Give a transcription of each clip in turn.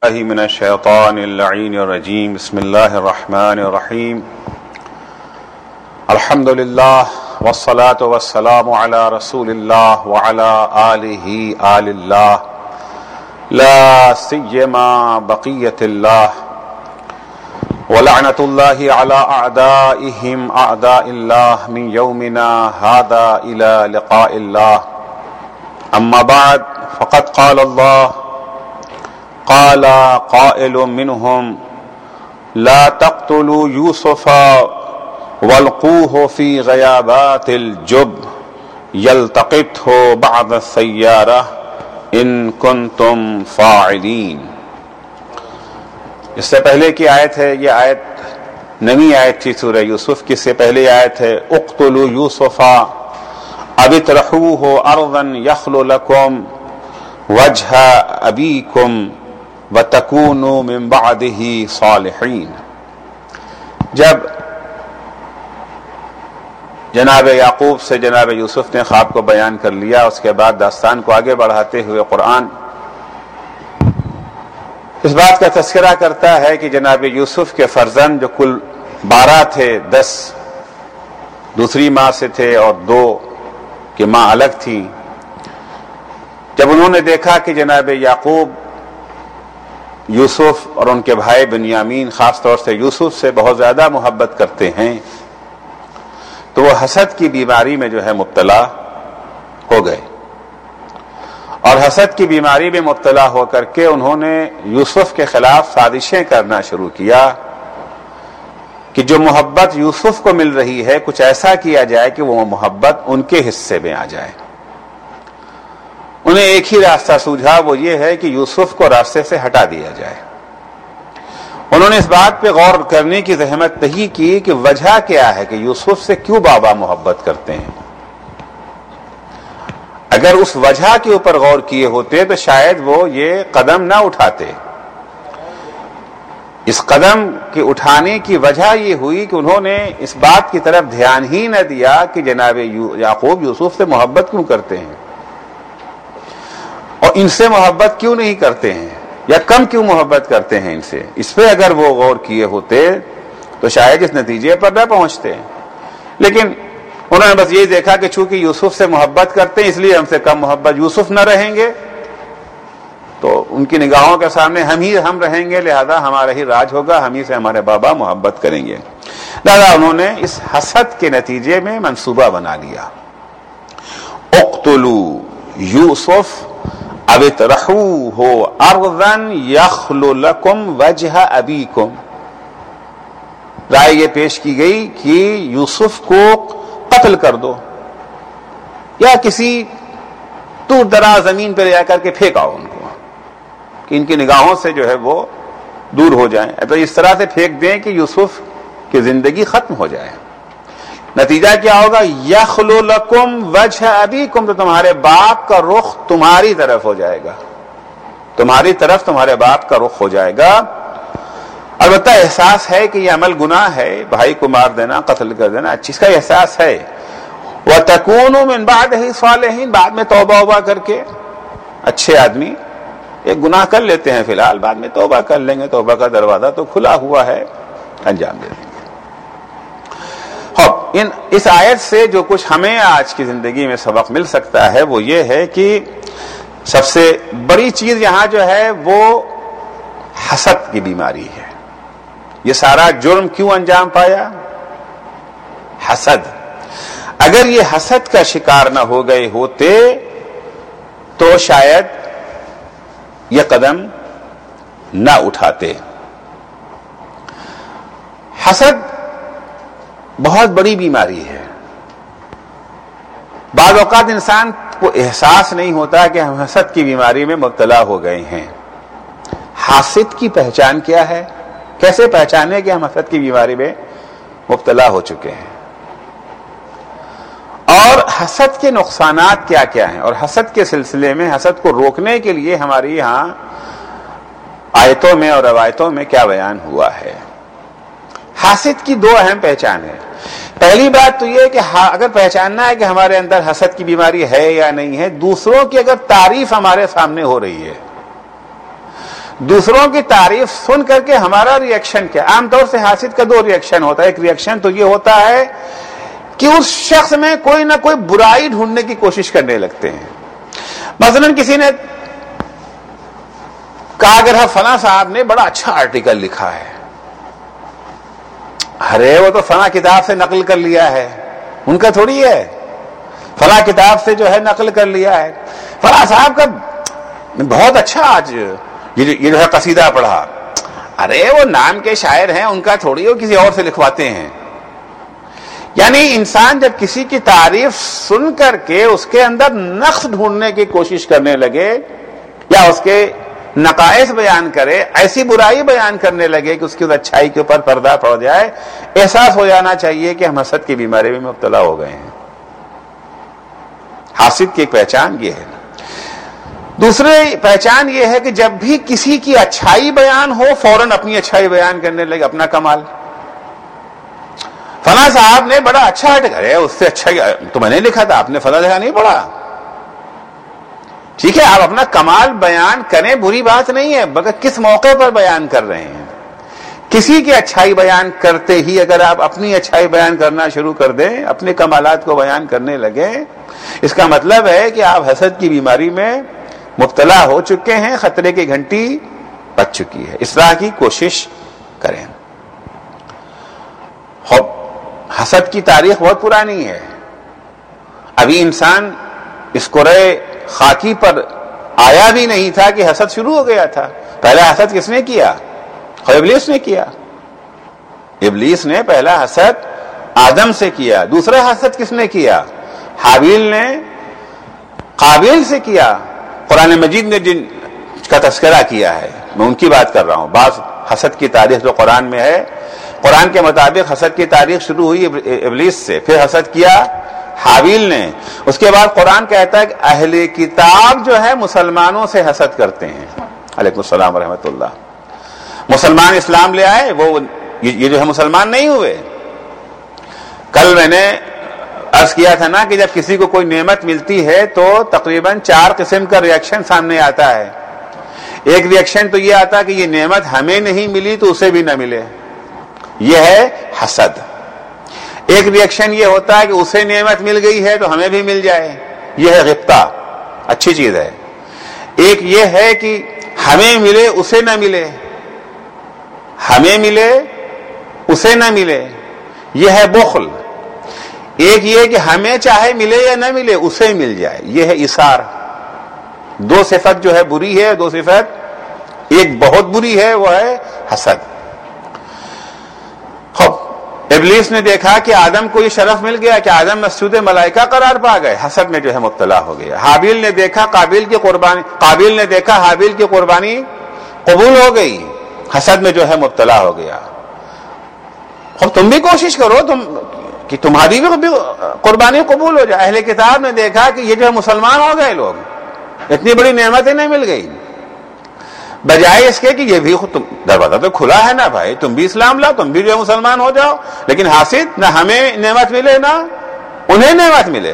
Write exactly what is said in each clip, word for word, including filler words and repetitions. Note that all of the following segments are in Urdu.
من الشیطان اللعین الرجیم بسم اللہ الرحمن الرحیم الحمد للہ والصلاة والسلام علی رسول اللہ وعلی آلہ آل اللہ لا سیما بقیت اللہ ولعنت اللہ علی اعدائہم اعداء اللہ من یومنا ھذا الی لقاء اللہ اما بعد فقد قال اللہ قال قائل منهم لا تقتلوا يوسف والقوه في غيابات الجب يلتقطه بعض السيارة ان كنتم فاعلين. اس سے پہلے کی آیت ہے، یہ آیت نئی آیت تھی سورہ یوسف کی. سے پہلے آیت ہے اقتلوا یوسف او اطرحوه ارضا يخل لكم وجه ابيكم وَتَكُونُوا مِن بَعْدِهِ صَالِحِينَ. جب جناب یعقوب سے جناب یوسف نے خواب کو بیان کر لیا، اس کے بعد داستان کو آگے بڑھاتے ہوئے قرآن اس بات کا تذکرہ کرتا ہے کہ جناب یوسف کے فرزند جو کل بارہ تھے، دس دوسری ماں سے تھے اور دو کی ماں الگ تھی. جب انہوں نے دیکھا کہ جناب یعقوب یوسف اور ان کے بھائی بنیامین خاص طور سے یوسف سے بہت زیادہ محبت کرتے ہیں، تو وہ حسد کی بیماری میں جو ہے مبتلا ہو گئے، اور حسد کی بیماری میں مبتلا ہو کر کے انہوں نے یوسف کے خلاف سازشیں کرنا شروع کیا کہ جو محبت یوسف کو مل رہی ہے کچھ ایسا کیا جائے کہ وہ محبت ان کے حصے میں آ جائے. انہیں ایک ہی راستہ سوجھا، وہ یہ ہے کہ یوسف کو راستے سے ہٹا دیا جائے. انہوں نے اس بات پہ غور کرنے کی زحمت نہیں کی کہ وجہ کیا ہے کہ یوسف سے کیوں بابا محبت کرتے ہیں. اگر اس وجہ کے اوپر غور کیے ہوتے تو شاید وہ یہ قدم نہ اٹھاتے. اس قدم کے اٹھانے کی وجہ یہ ہوئی کہ انہوں نے اس بات کی طرف دھیان ہی نہ دیا کہ جناب یعقوب یوسف سے محبت کیوں کرتے ہیں اور ان سے محبت کیوں نہیں کرتے ہیں، یا کم کیوں محبت کرتے ہیں ان سے. اس پہ اگر وہ غور کیے ہوتے تو شاید اس نتیجے پر نہ پہنچتے. لیکن انہوں نے بس یہ دیکھا کہ چونکہ یوسف سے محبت کرتے ہیں اس لیے ہم سے کم محبت یوسف نہ رہیں گے، تو ان کی نگاہوں کے سامنے ہم ہی ہم رہیں گے، لہذا ہمارا ہی راج ہوگا، ہم ہی سے ہمارے بابا محبت کریں گے. لہذا انہوں نے اس حسد کے نتیجے میں منصوبہ بنا لیا. اقتلوا یوسف او اطرحوه ارضا یخل لکم وجہ ابیکم. رائے یہ پیش کی گئی کہ یوسف کو قتل کر دو یا کسی دور دراز زمین پر جا کر کے پھینکاؤ ان کو کہ ان کی نگاہوں سے جو ہے وہ دور ہو جائیں. تو اس طرح سے پھینک دیں کہ یوسف کی زندگی ختم ہو جائے. نتیجہ کیا ہوگا؟ یخلو لکم وجہ ابیکم، تو تمہارے باپ کا رخ تمہاری طرف ہو جائے گا، تمہاری طرف تمہارے باپ کا رخ ہو جائے گا. البتہ احساس ہے کہ یہ عمل گناہ ہے، بھائی کو مار دینا، قتل کر دینا، چیز کا احساس ہے. وَتَكُونُوا مِن بَعْدِهِ صَالِحِينَ، بعد میں توبہ وبہ کر کے اچھے آدمی ایک گناہ کر لیتے ہیں، فی الحال بعد میں توبہ کر لیں گے، توبہ کا دروازہ تو کھلا ہوا ہے، انجام دے دیں گے. ان اس آیت سے جو کچھ ہمیں آج کی زندگی میں سبق مل سکتا ہے وہ یہ ہے کہ سب سے بڑی چیز یہاں جو ہے وہ حسد کی بیماری ہے. یہ سارا جرم کیوں انجام پایا؟ حسد. اگر یہ حسد کا شکار نہ ہو گئے ہوتے تو شاید یہ قدم نہ اٹھاتے. حسد بہت بڑی بیماری ہے. بعض اوقات انسان کو احساس نہیں ہوتا کہ ہم حسد کی بیماری میں مبتلا ہو گئے ہیں. حاسد کی پہچان کیا ہے؟ کیسے پہچانے کہ ہم حسد کی بیماری میں مبتلا ہو چکے ہیں، اور حسد کے نقصانات کیا کیا ہیں، اور حسد کے سلسلے میں حسد کو روکنے کے لیے ہماری یہاں آیتوں میں اور روایتوں میں کیا بیان ہوا ہے. حاسد کی دو اہم پہچان ہے. پہلی بات تو یہ کہ اگر پہچاننا ہے کہ ہمارے اندر حسد کی بیماری ہے یا نہیں ہے، دوسروں کی اگر تعریف ہمارے سامنے ہو رہی ہے دوسروں کی تعریف سن کر کے ہمارا ریئیکشن کیا؟ عام طور سے حاسد کا دو ریئیکشن ہوتا ہے. ایک ریئیکشن تو یہ ہوتا ہے کہ اس شخص میں کوئی نہ کوئی برائی ڈھونڈنے کی کوشش کرنے لگتے ہیں. مثلا کسی نے کہا اگر فلاں صاحب نے بڑا اچھا آرٹیکل لکھا ہے، ارے وہ تو فلاں کتاب سے نقل کر لیا ہے، ان کا تھوڑی ہے، فلاں کتاب سے جو ہے نقل کر لیا ہے. فلاں صاحب کا بہت اچھا آج یہ جو ہے قصیدہ پڑھا، ارے وہ نام کے شاعر ہیں، ان کا تھوڑی، وہ کسی اور سے لکھواتے ہیں. یعنی انسان جب کسی کی تعریف سن کر کے اس کے اندر نقص ڈھونڈنے کی کوشش کرنے لگے یا اس کے نقائص بیان کرے، ایسی برائی بیان کرنے لگے کہ اس کی اچھائی کے اوپر پردہ پڑ جائے، احساس ہو جانا چاہیے کہ ہم حسد کی بیماری میں مبتلا ہو گئے ہیں. حاسد کی ایک پہچان یہ ہے. دوسری پہچان یہ ہے کہ جب بھی کسی کی اچھائی بیان ہو فوراً اپنی اچھائی بیان کرنے لگے، اپنا کمال. فلاں صاحب نے بڑا اچھا ہے، اس سے اچھا تو میں نے لکھا تھا، آپ نے فلاں جگہ نہیں پڑھا. ٹھیک ہے، آپ اپنا کمال بیان کریں، بری بات نہیں ہے، مگر کس موقع پر بیان کر رہے ہیں؟ کسی کی اچھائی بیان کرتے ہی اگر آپ اپنی اچھائی بیان کرنا شروع کر دیں، اپنے کمالات کو بیان کرنے لگیں، اس کا مطلب ہے کہ آپ حسد کی بیماری میں مبتلا ہو چکے ہیں، خطرے کی گھنٹی بج چکی ہے. اصلاح کی کوشش کریں. حسد کی تاریخ بہت پرانی ہے. ابھی انسان اس کرے خاکی پر آیا بھی نہیں تھا کہ حسد شروع ہو گیا تھا. پہلا حسد کس نے کیا؟ ابلیس نے کیا. ابلیس نے پہلا حسد آدم سے کیا. دوسرا حسد کس نے کیا؟ حابیل نے قابیل سے کیا. قرآن مجید نے جن کا تذکرہ کیا ہے میں ان کی بات کر رہا ہوں. بعض حسد کی تاریخ جو قرآن میں ہے، قرآن کے مطابق حسد کی تاریخ شروع ہوئی ابلیس سے، پھر حسد کیا حابیل نے. اس کے بعد قرآن کہتا ہے کہ اہل کتاب جو ہے مسلمانوں سے حسد کرتے ہیں. علیکم السلام ورحمۃ اللہ. مسلمان اسلام لے آئے، وہ یہ جو ہے مسلمان نہیں ہوئے. کل میں نے عرض کیا تھا نا کہ جب کسی کو کوئی نعمت ملتی ہے تو تقریباً چار قسم کا ریئیکشن سامنے آتا ہے. ایک ریئیکشن تو یہ آتا ہے کہ یہ نعمت ہمیں نہیں ملی تو اسے بھی نہ ملے، یہ ہے حسد. ایک ریئیکشن یہ ہوتا ہے کہ اسے نعمت مل گئی ہے تو ہمیں بھی مل جائے، یہ ہے غبطہ، اچھی چیز ہے. ایک یہ ہے کہ ہمیں ملے اسے نہ ملے، ہمیں ملے اسے نہ ملے، یہ ہے بخل. ایک یہ کہ ہمیں چاہے ملے یا نہ ملے اسے مل جائے، یہ ہے اثار. دو صفت جو ہے بری ہے، دو صفت، ایک بہت بری ہے وہ ہے حسد. ابلیس نے دیکھا کہ آدم کو یہ شرف مل گیا کہ آدم مسجود ملائکہ قرار پا گئے، حسد میں جو ہے مبتلا ہو گیا. حابیل نے دیکھا قابیل کی قربانی قابیل نے دیکھا حابیل کی قربانی قبول ہو گئی، حسد میں جو ہے مبتلا ہو گیا. اب تم بھی کوشش کرو تم کہ تمہاری بھی قربانی قبول ہو جائے. اہل کتاب نے دیکھا کہ یہ جو ہے مسلمان ہو گئے لوگ، اتنی بڑی نعمتیں نہیں مل گئی، بجائے اس کے کہ یہ بھی دروازہ تو کھلا ہے نا بھائی، تم بھی اسلام لاؤ، تم بھی جو ہے مسلمان ہو جاؤ. لیکن حاسد، نہ ہمیں نعمت ملے نہ انہیں نعمت ملے.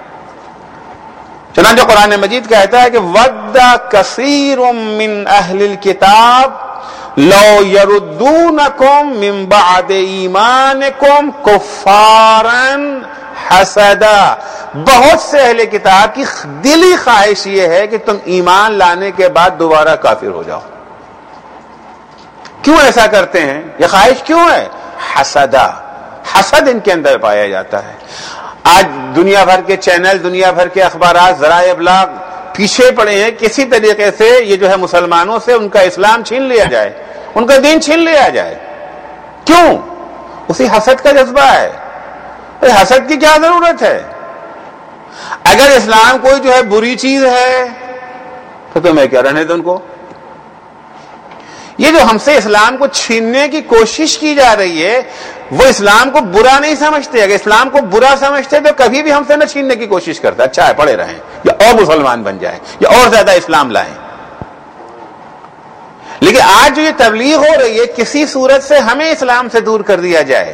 چنانچہ قرآن مجید کہتا ہے کہ وَدَّ كَثِيرٌ مِّنْ أَهْلِ الْكِتَابِ لو يردونکم من بعد ایمانکم کفارا حسدا. بہت سے اہل کتاب کی دلی خواہش یہ ہے کہ تم ایمان لانے کے بعد دوبارہ کافر ہو جاؤ. کیوں ایسا کرتے ہیں؟ یہ خواہش کیوں ہے؟ حسدا، حسد ان کے اندر پایا جاتا ہے. آج دنیا بھر کے چینل، دنیا بھر کے اخبارات، ذرائع ابلاغ پیچھے پڑے ہیں کسی طریقے سے یہ جو ہے مسلمانوں سے ان کا اسلام چھین لیا جائے، ان کا دین چھین لیا جائے. کیوں؟ اسی حسد کا جذبہ ہے. حسد کی کیا ضرورت ہے؟ اگر اسلام کوئی جو ہے بری چیز ہے تو تمہیں کیا رہنے دو ان کو. یہ جو ہم سے اسلام کو چھیننے کی کوشش کی جا رہی ہے وہ اسلام کو برا نہیں سمجھتے. اگر اسلام کو برا سمجھتے تو کبھی بھی ہم سے نہ چھیننے کی کوشش کرتا. اچھا ہے پڑے رہیں یا اور مسلمان بن جائیں یا اور زیادہ اسلام لائیں. لیکن آج جو یہ تبلیغ ہو رہی ہے کسی صورت سے ہمیں اسلام سے دور کر دیا جائے،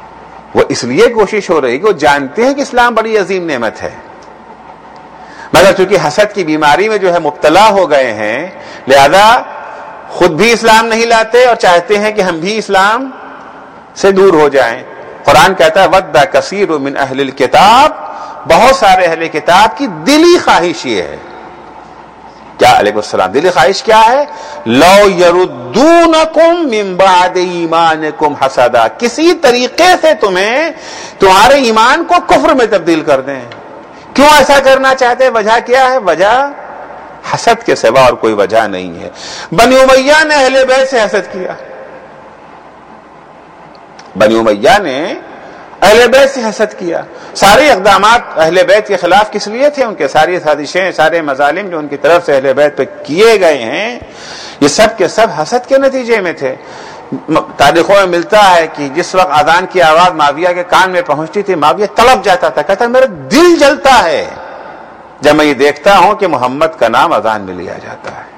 وہ اس لیے کوشش ہو رہی ہے کہ وہ جانتے ہیں کہ اسلام بڑی عظیم نعمت ہے، مگر مگر چونکہ حسد کی بیماری میں جو ہے مبتلا ہو گئے ہیں، لہذا خود بھی اسلام نہیں لاتے اور چاہتے ہیں کہ ہم بھی اسلام سے دور ہو جائیں۔ قرآن کہتا ہے وَدَّ كَثِيرٌ مِّنْ أَهْلِ الْكِتَابِ، بہت سارے اہل کتاب کی دلی خواہش یہ ہے، کیا علیہ السلام دلی خواہش کیا ہے؟ لَوْ يَرُدُّونَكُمْ مِنْ بَعْدِ إِيمَانِكُمْ حَسَدًا، کسی طریقے سے تمہیں تمہارے ایمان کو کفر میں تبدیل کر دیں۔ کیوں ایسا کرنا چاہتے ہیں؟ وجہ کیا ہے؟ وجہ حسد کے سوا اور کوئی وجہ نہیں ہے۔ بنی امیہ نے اہل بیت سے حسد کیا، بنی امیہ نے اہل بیت سے حسد کیا۔ سارے اقدامات اہل بیت کے خلاف کس لیے تھے؟ ان کے ساری سازشیں، سارے مظالم جو ان کی طرف سے اہل بیت پہ کیے گئے ہیں، یہ سب کے سب حسد کے نتیجے میں تھے۔ تاریخوں میں ملتا ہے کہ جس وقت اذان کی آواز معاویہ کے کان میں پہنچتی تھی، معاویہ تڑپ جاتا تھا، کہتا میرا دل جلتا ہے جب میں یہ دیکھتا ہوں کہ محمد کا نام اذان میں لیا جاتا ہے۔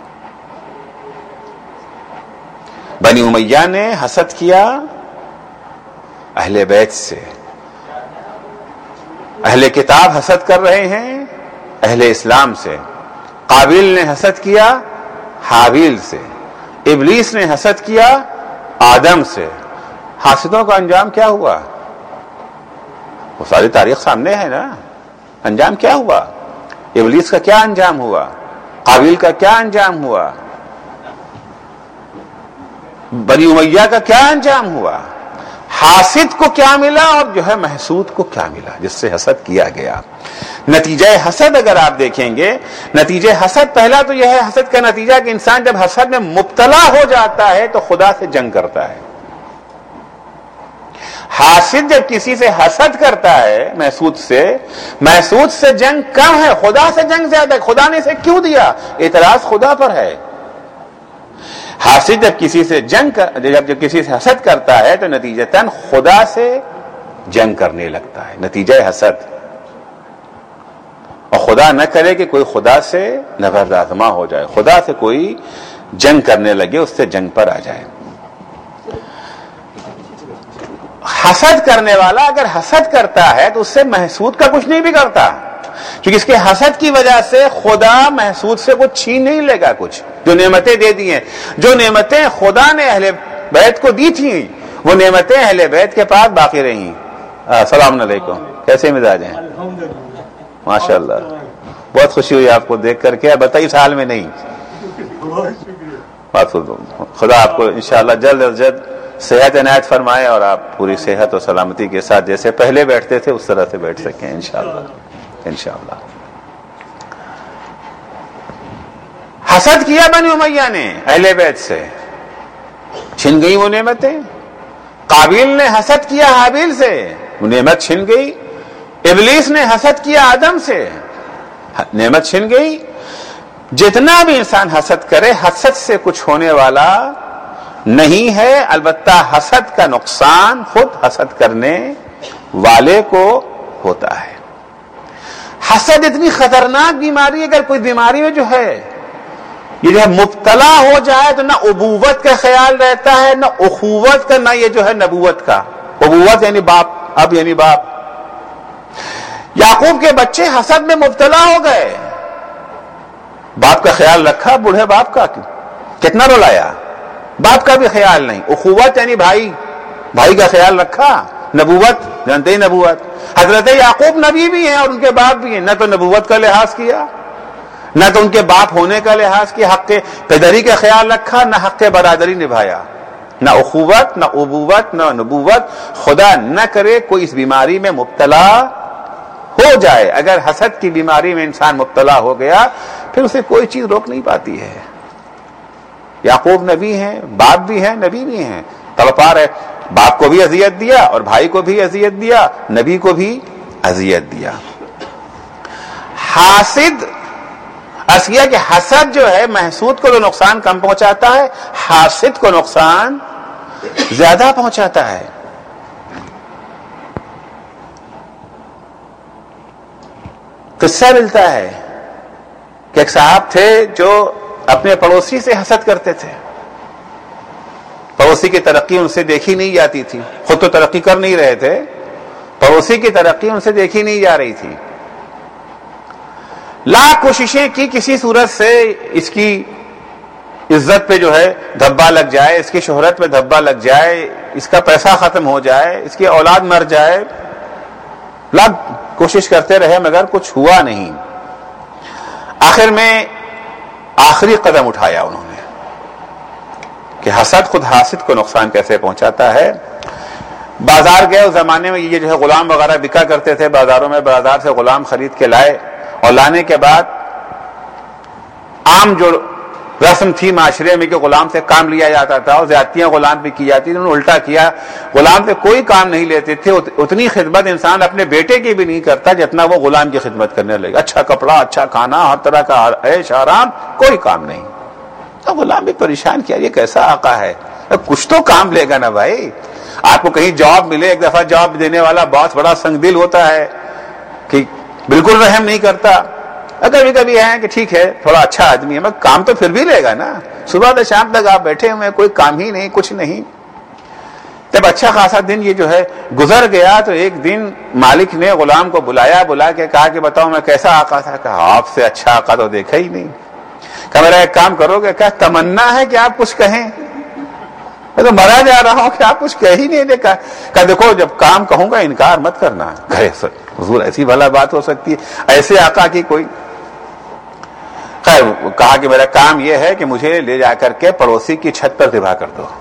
بنی امیہ نے حسد کیا اہل بیت سے، اہل کتاب حسد کر رہے ہیں اہل اسلام سے، قابیل نے حسد کیا حابیل سے، ابلیس نے حسد کیا آدم سے۔ حاسدوں کا انجام کیا ہوا؟ وہ ساری تاریخ سامنے ہے نا، انجام کیا ہوا؟ ابلیس کا کیا انجام ہوا؟ قابیل کا کیا انجام ہوا؟ بنی امیہ کا کیا انجام ہوا؟ حاسد کو کیا ملا اور جو ہے محسود کو کیا ملا جس سے حسد کیا گیا؟ نتیجہ حسد اگر آپ دیکھیں گے، نتیجہ حسد پہلا تو یہ ہے، حسد کا نتیجہ کہ انسان جب حسد میں مبتلا ہو جاتا ہے تو خدا سے جنگ کرتا ہے۔ حاسد جب کسی سے حسد کرتا ہے محسود سے، محسود سے جنگ کم ہے، خدا سے جنگ زیادہ ہے۔ خدا نے اسے کیوں دیا؟ اعتراض خدا پر ہے۔ حاسد جب کسی سے جنگ کر جب جب کسی سے حسد کرتا ہے تو نتیجتاً خدا سے جنگ کرنے لگتا ہے، نتیجہ حسد۔ اور خدا نہ کرے کہ کوئی خدا سے نبرد آزما ہو جائے، خدا سے کوئی جنگ کرنے لگے، اس سے جنگ پر آ جائے۔ حسد کرنے والا اگر حسد کرتا ہے تو اس سے محسود کا کچھ نہیں بگڑتا، کیونکہ اس کے حسد کی وجہ سے خدا محسود سے کچھ چھین نہیں لے گا، کچھ جو نعمتیں دے دی ہیں، جو نعمتیں خدا نے اہل بیت کو دی تھیں وہ نعمتیں اہل بیت کے پاس باقی رہیں۔ السلام علیکم، کیسے مزاج ہیں؟ ماشاء اللہ، بہت خوشی ہوئی آپ کو دیکھ کر کے، بتائیس حال میں نہیں، خدا آپ کو انشاءاللہ جلد از جلد صحت عنایت فرمائے اور آپ پوری صحت اور سلامتی کے ساتھ جیسے پہلے بیٹھتے تھے اس طرح سے بیٹھ سکیں انشاءاللہ انشاءاللہ۔ حسد کیا بنی امیہ نے اہل بیت سے، چھن گئی وہ نعمتیں۔ قابیل نے حسد کیا حابیل سے، وہ نعمت چھن گئی۔ ابلیس نے حسد کیا آدم سے، نعمت چھن گئی۔ جتنا بھی انسان حسد کرے، حسد سے کچھ ہونے والا نہیں ہے، البتہ حسد کا نقصان خود حسد کرنے والے کو ہوتا ہے۔ حسد اتنی خطرناک بیماری ہے، اگر کوئی بیماری میں جو ہے یہ جو ہے مبتلا ہو جائے تو نہ ابوت کا خیال رہتا ہے، نہ اخوت کا، نہ یہ جو ہے نبوت کا۔ ابوت یعنی باپ، اب یعنی باپ۔ یعقوب کے بچے حسد میں مبتلا ہو گئے، باپ کا خیال رکھا، بوڑھے باپ کا کتنا رلایا، باپ کا بھی خیال نہیں۔ اخوت یعنی بھائی، بھائی کا خیال رکھا۔ نبوت جانتے ہی نبوت، حضرت یعقوب نبی بھی ہیں اور ان کے باپ بھی ہیں، نہ تو نبوت کا لحاظ کیا، نہ تو ان کے باپ ہونے کا لحاظ کیا، حق پدری کا خیال رکھا، نہ حق برادری نبھایا، نہ اخوت، نہ ابوت، نہ نبوت۔ خدا نہ کرے کوئی اس بیماری میں مبتلا ہو جائے۔ اگر حسد کی بیماری میں انسان مبتلا ہو گیا پھر اسے کوئی چیز روک نہیں پاتی ہے۔ یعقوب نبی ہیں، باپ بھی ہیں، نبی بھی ہیں، تڑپا رہے، باپ کو بھی اذیت دیا اور بھائی کو بھی اذیت دیا، نبی کو بھی اذیت دیا۔ حاسد اصلیہ کہ حسد جو ہے محسود کو تو نقصان کم پہنچاتا ہے، حاسد کو نقصان زیادہ پہنچاتا ہے۔ قصہ ملتا ہے کہ ایک صاحب تھے جو اپنے پڑوسی سے حسد کرتے تھے، پڑوسی کی ترقی ان سے دیکھی نہیں جاتی تھی، خود تو ترقی کر نہیں رہے تھے، پڑوسی کی ترقی ان سے دیکھی نہیں جا رہی تھی۔ لاکھ کوششیں کی کسی صورت سے اس کی عزت پہ جو ہے دھبا لگ جائے، اس کی شہرت پہ دھبا لگ جائے، اس کا پیسہ ختم ہو جائے، اس کی اولاد مر جائے، لاکھ کوشش کرتے رہے مگر کچھ ہوا نہیں۔ آخر میں آخری قدم اٹھایا انہوں نے کہ حسد خود حاسد کو نقصان کیسے پہنچاتا ہے۔ بازار گئے، اس زمانے میں یہ جو ہے غلام وغیرہ بکا کرتے تھے بازاروں میں، بازار سے غلام خرید کے لائے، اور لانے کے بعد عام جو رسم تھی معاشرے میں کہ غلام سے کام لیا جاتا تھا اور زیادتیاں غلام پہ کی جاتی تھی، انہوں نے الٹا کیا، غلام سے کوئی کام نہیں لیتے تھے، اتنی خدمت انسان اپنے بیٹے کی بھی نہیں کرتا جتنا وہ غلام کی خدمت کرنے لگا، اچھا کپڑا، اچھا کھانا، ہر طرح کا عیش آرام، کوئی کام نہیں۔ تو غلام بھی پریشان کیا، یہ کیسا آقا ہے، کچھ تو کام لے گا نا بھائی۔ آپ کو کہیں جاب ملے، ایک دفعہ جاب دینے والا باس بڑا سنگ دل ہوتا ہے کہ بالکل رحم نہیں کرتا، کبھی کبھی ہے کہ ٹھیک ہے تھوڑا اچھا آدمی ہے مگر کام تو پھر بھی لے گا نا، صبح سے شام تک آپ بیٹھے ہوئے کوئی کام ہی نہیں، کچھ نہیں۔ جب اچھا خاصا دن یہ جو ہے گزر گیا تو ایک دن مالک نے غلام کو بلایا، بلا کے کہا کہ بتاؤ میں کیسا آقا تھا؟ کہا آپ سے اچھا آقا تو دیکھا ہی نہیں۔ کہا میرا ایک کام کرو گے؟ کہا تمنا ہے کہ آپ کچھ کہیں، میں تو مرا جا رہا ہوں کہ آپ کچھ کہہ ہی نہیں دیکھا۔ کہا دیکھو جب کام کہوں گا انکار مت کرنا۔ کہے حضور ایسی بھلا بات ہو سکتی ہے، ایسے آقا کی کوئی؟ خیر کہا کہ میرا کام یہ ہے کہ مجھے لے جا کر کے پڑوسی کی چھت پر ذبح کر دو،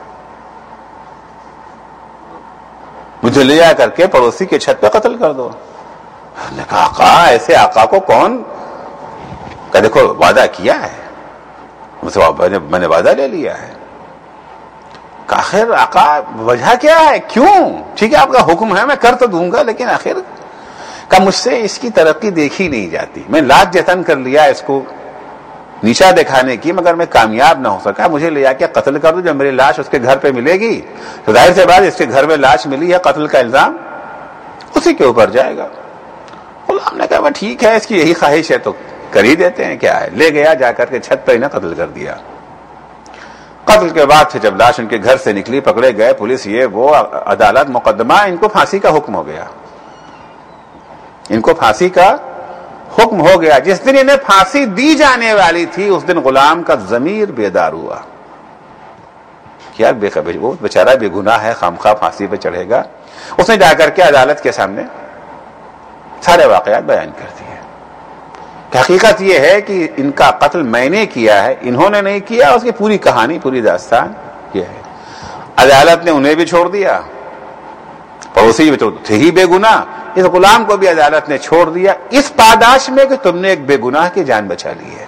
مجھے لے جا کر کے پڑوسی کی چھت پہ قتل کر دو۔ نے کہا آقا ایسے آقا کو کون؟ کہا دیکھو وعدہ کیا ہے، میں نے وعدہ لے لیا ہے۔ آخر آقا وجہ کیا ہے، کیوں؟ ٹھیک ہے آپ کا حکم ہے میں کر تو دوں گا، لیکن آخر کہ مجھ سے اس کی ترقی دیکھی نہیں جاتی، میں لاکھ جتن کر لیا اس کو نیچا دکھانے کی مگر میں کامیاب نہ ہو سکا، مجھے لے جا کے قتل کر دو، جب میری لاش اس کے گھر پہ ملے گی تو ظاہر سے بات اس کے گھر میں لاش ملی ہے، قتل کا الزام اسی کے اوپر جائے گا۔ غلام نے کہا ٹھیک ہے اس کی یہی خواہش ہے تو کر ہی دیتے ہیں، کیا ہے۔ لے گیا، جا کر کے چھت پہ انہیں قتل کر دیا۔ قتل کے بعد سے جب لاش ان کے گھر سے نکلی، پکڑے گئے، پولیس یہ وہ، عدالت مقدمہ، ان کو پھانسی کا حکم ہو گیا، ان کو پھانسی کا حکم ہو گیا۔ جس دن انہیں پھانسی دی جانے والی تھی اس دن غلام کا ضمیر بیدار ہوا کہ یار بے خبر وہ بیچارہ بے گناہ ہے، خامخواہ پھانسی پہ چڑھے گا۔ اس نے جا کر کے عدالت کے سامنے سارے واقعات بیان کر دیے کہ حقیقت یہ ہے کہ ان کا قتل میں نے کیا ہے، انہوں نے نہیں کیا، اس کی پوری کہانی پوری داستان یہ ہے۔ عدالت نے انہیں بھی چھوڑ دیا، پڑوسی بھی تو تھے ہی بے گناہ، اس غلام کو بھی عدالت نے چھوڑ دیا اس پاداش میں کہ تم نے ایک بے گناہ کی جان بچا لی ہے۔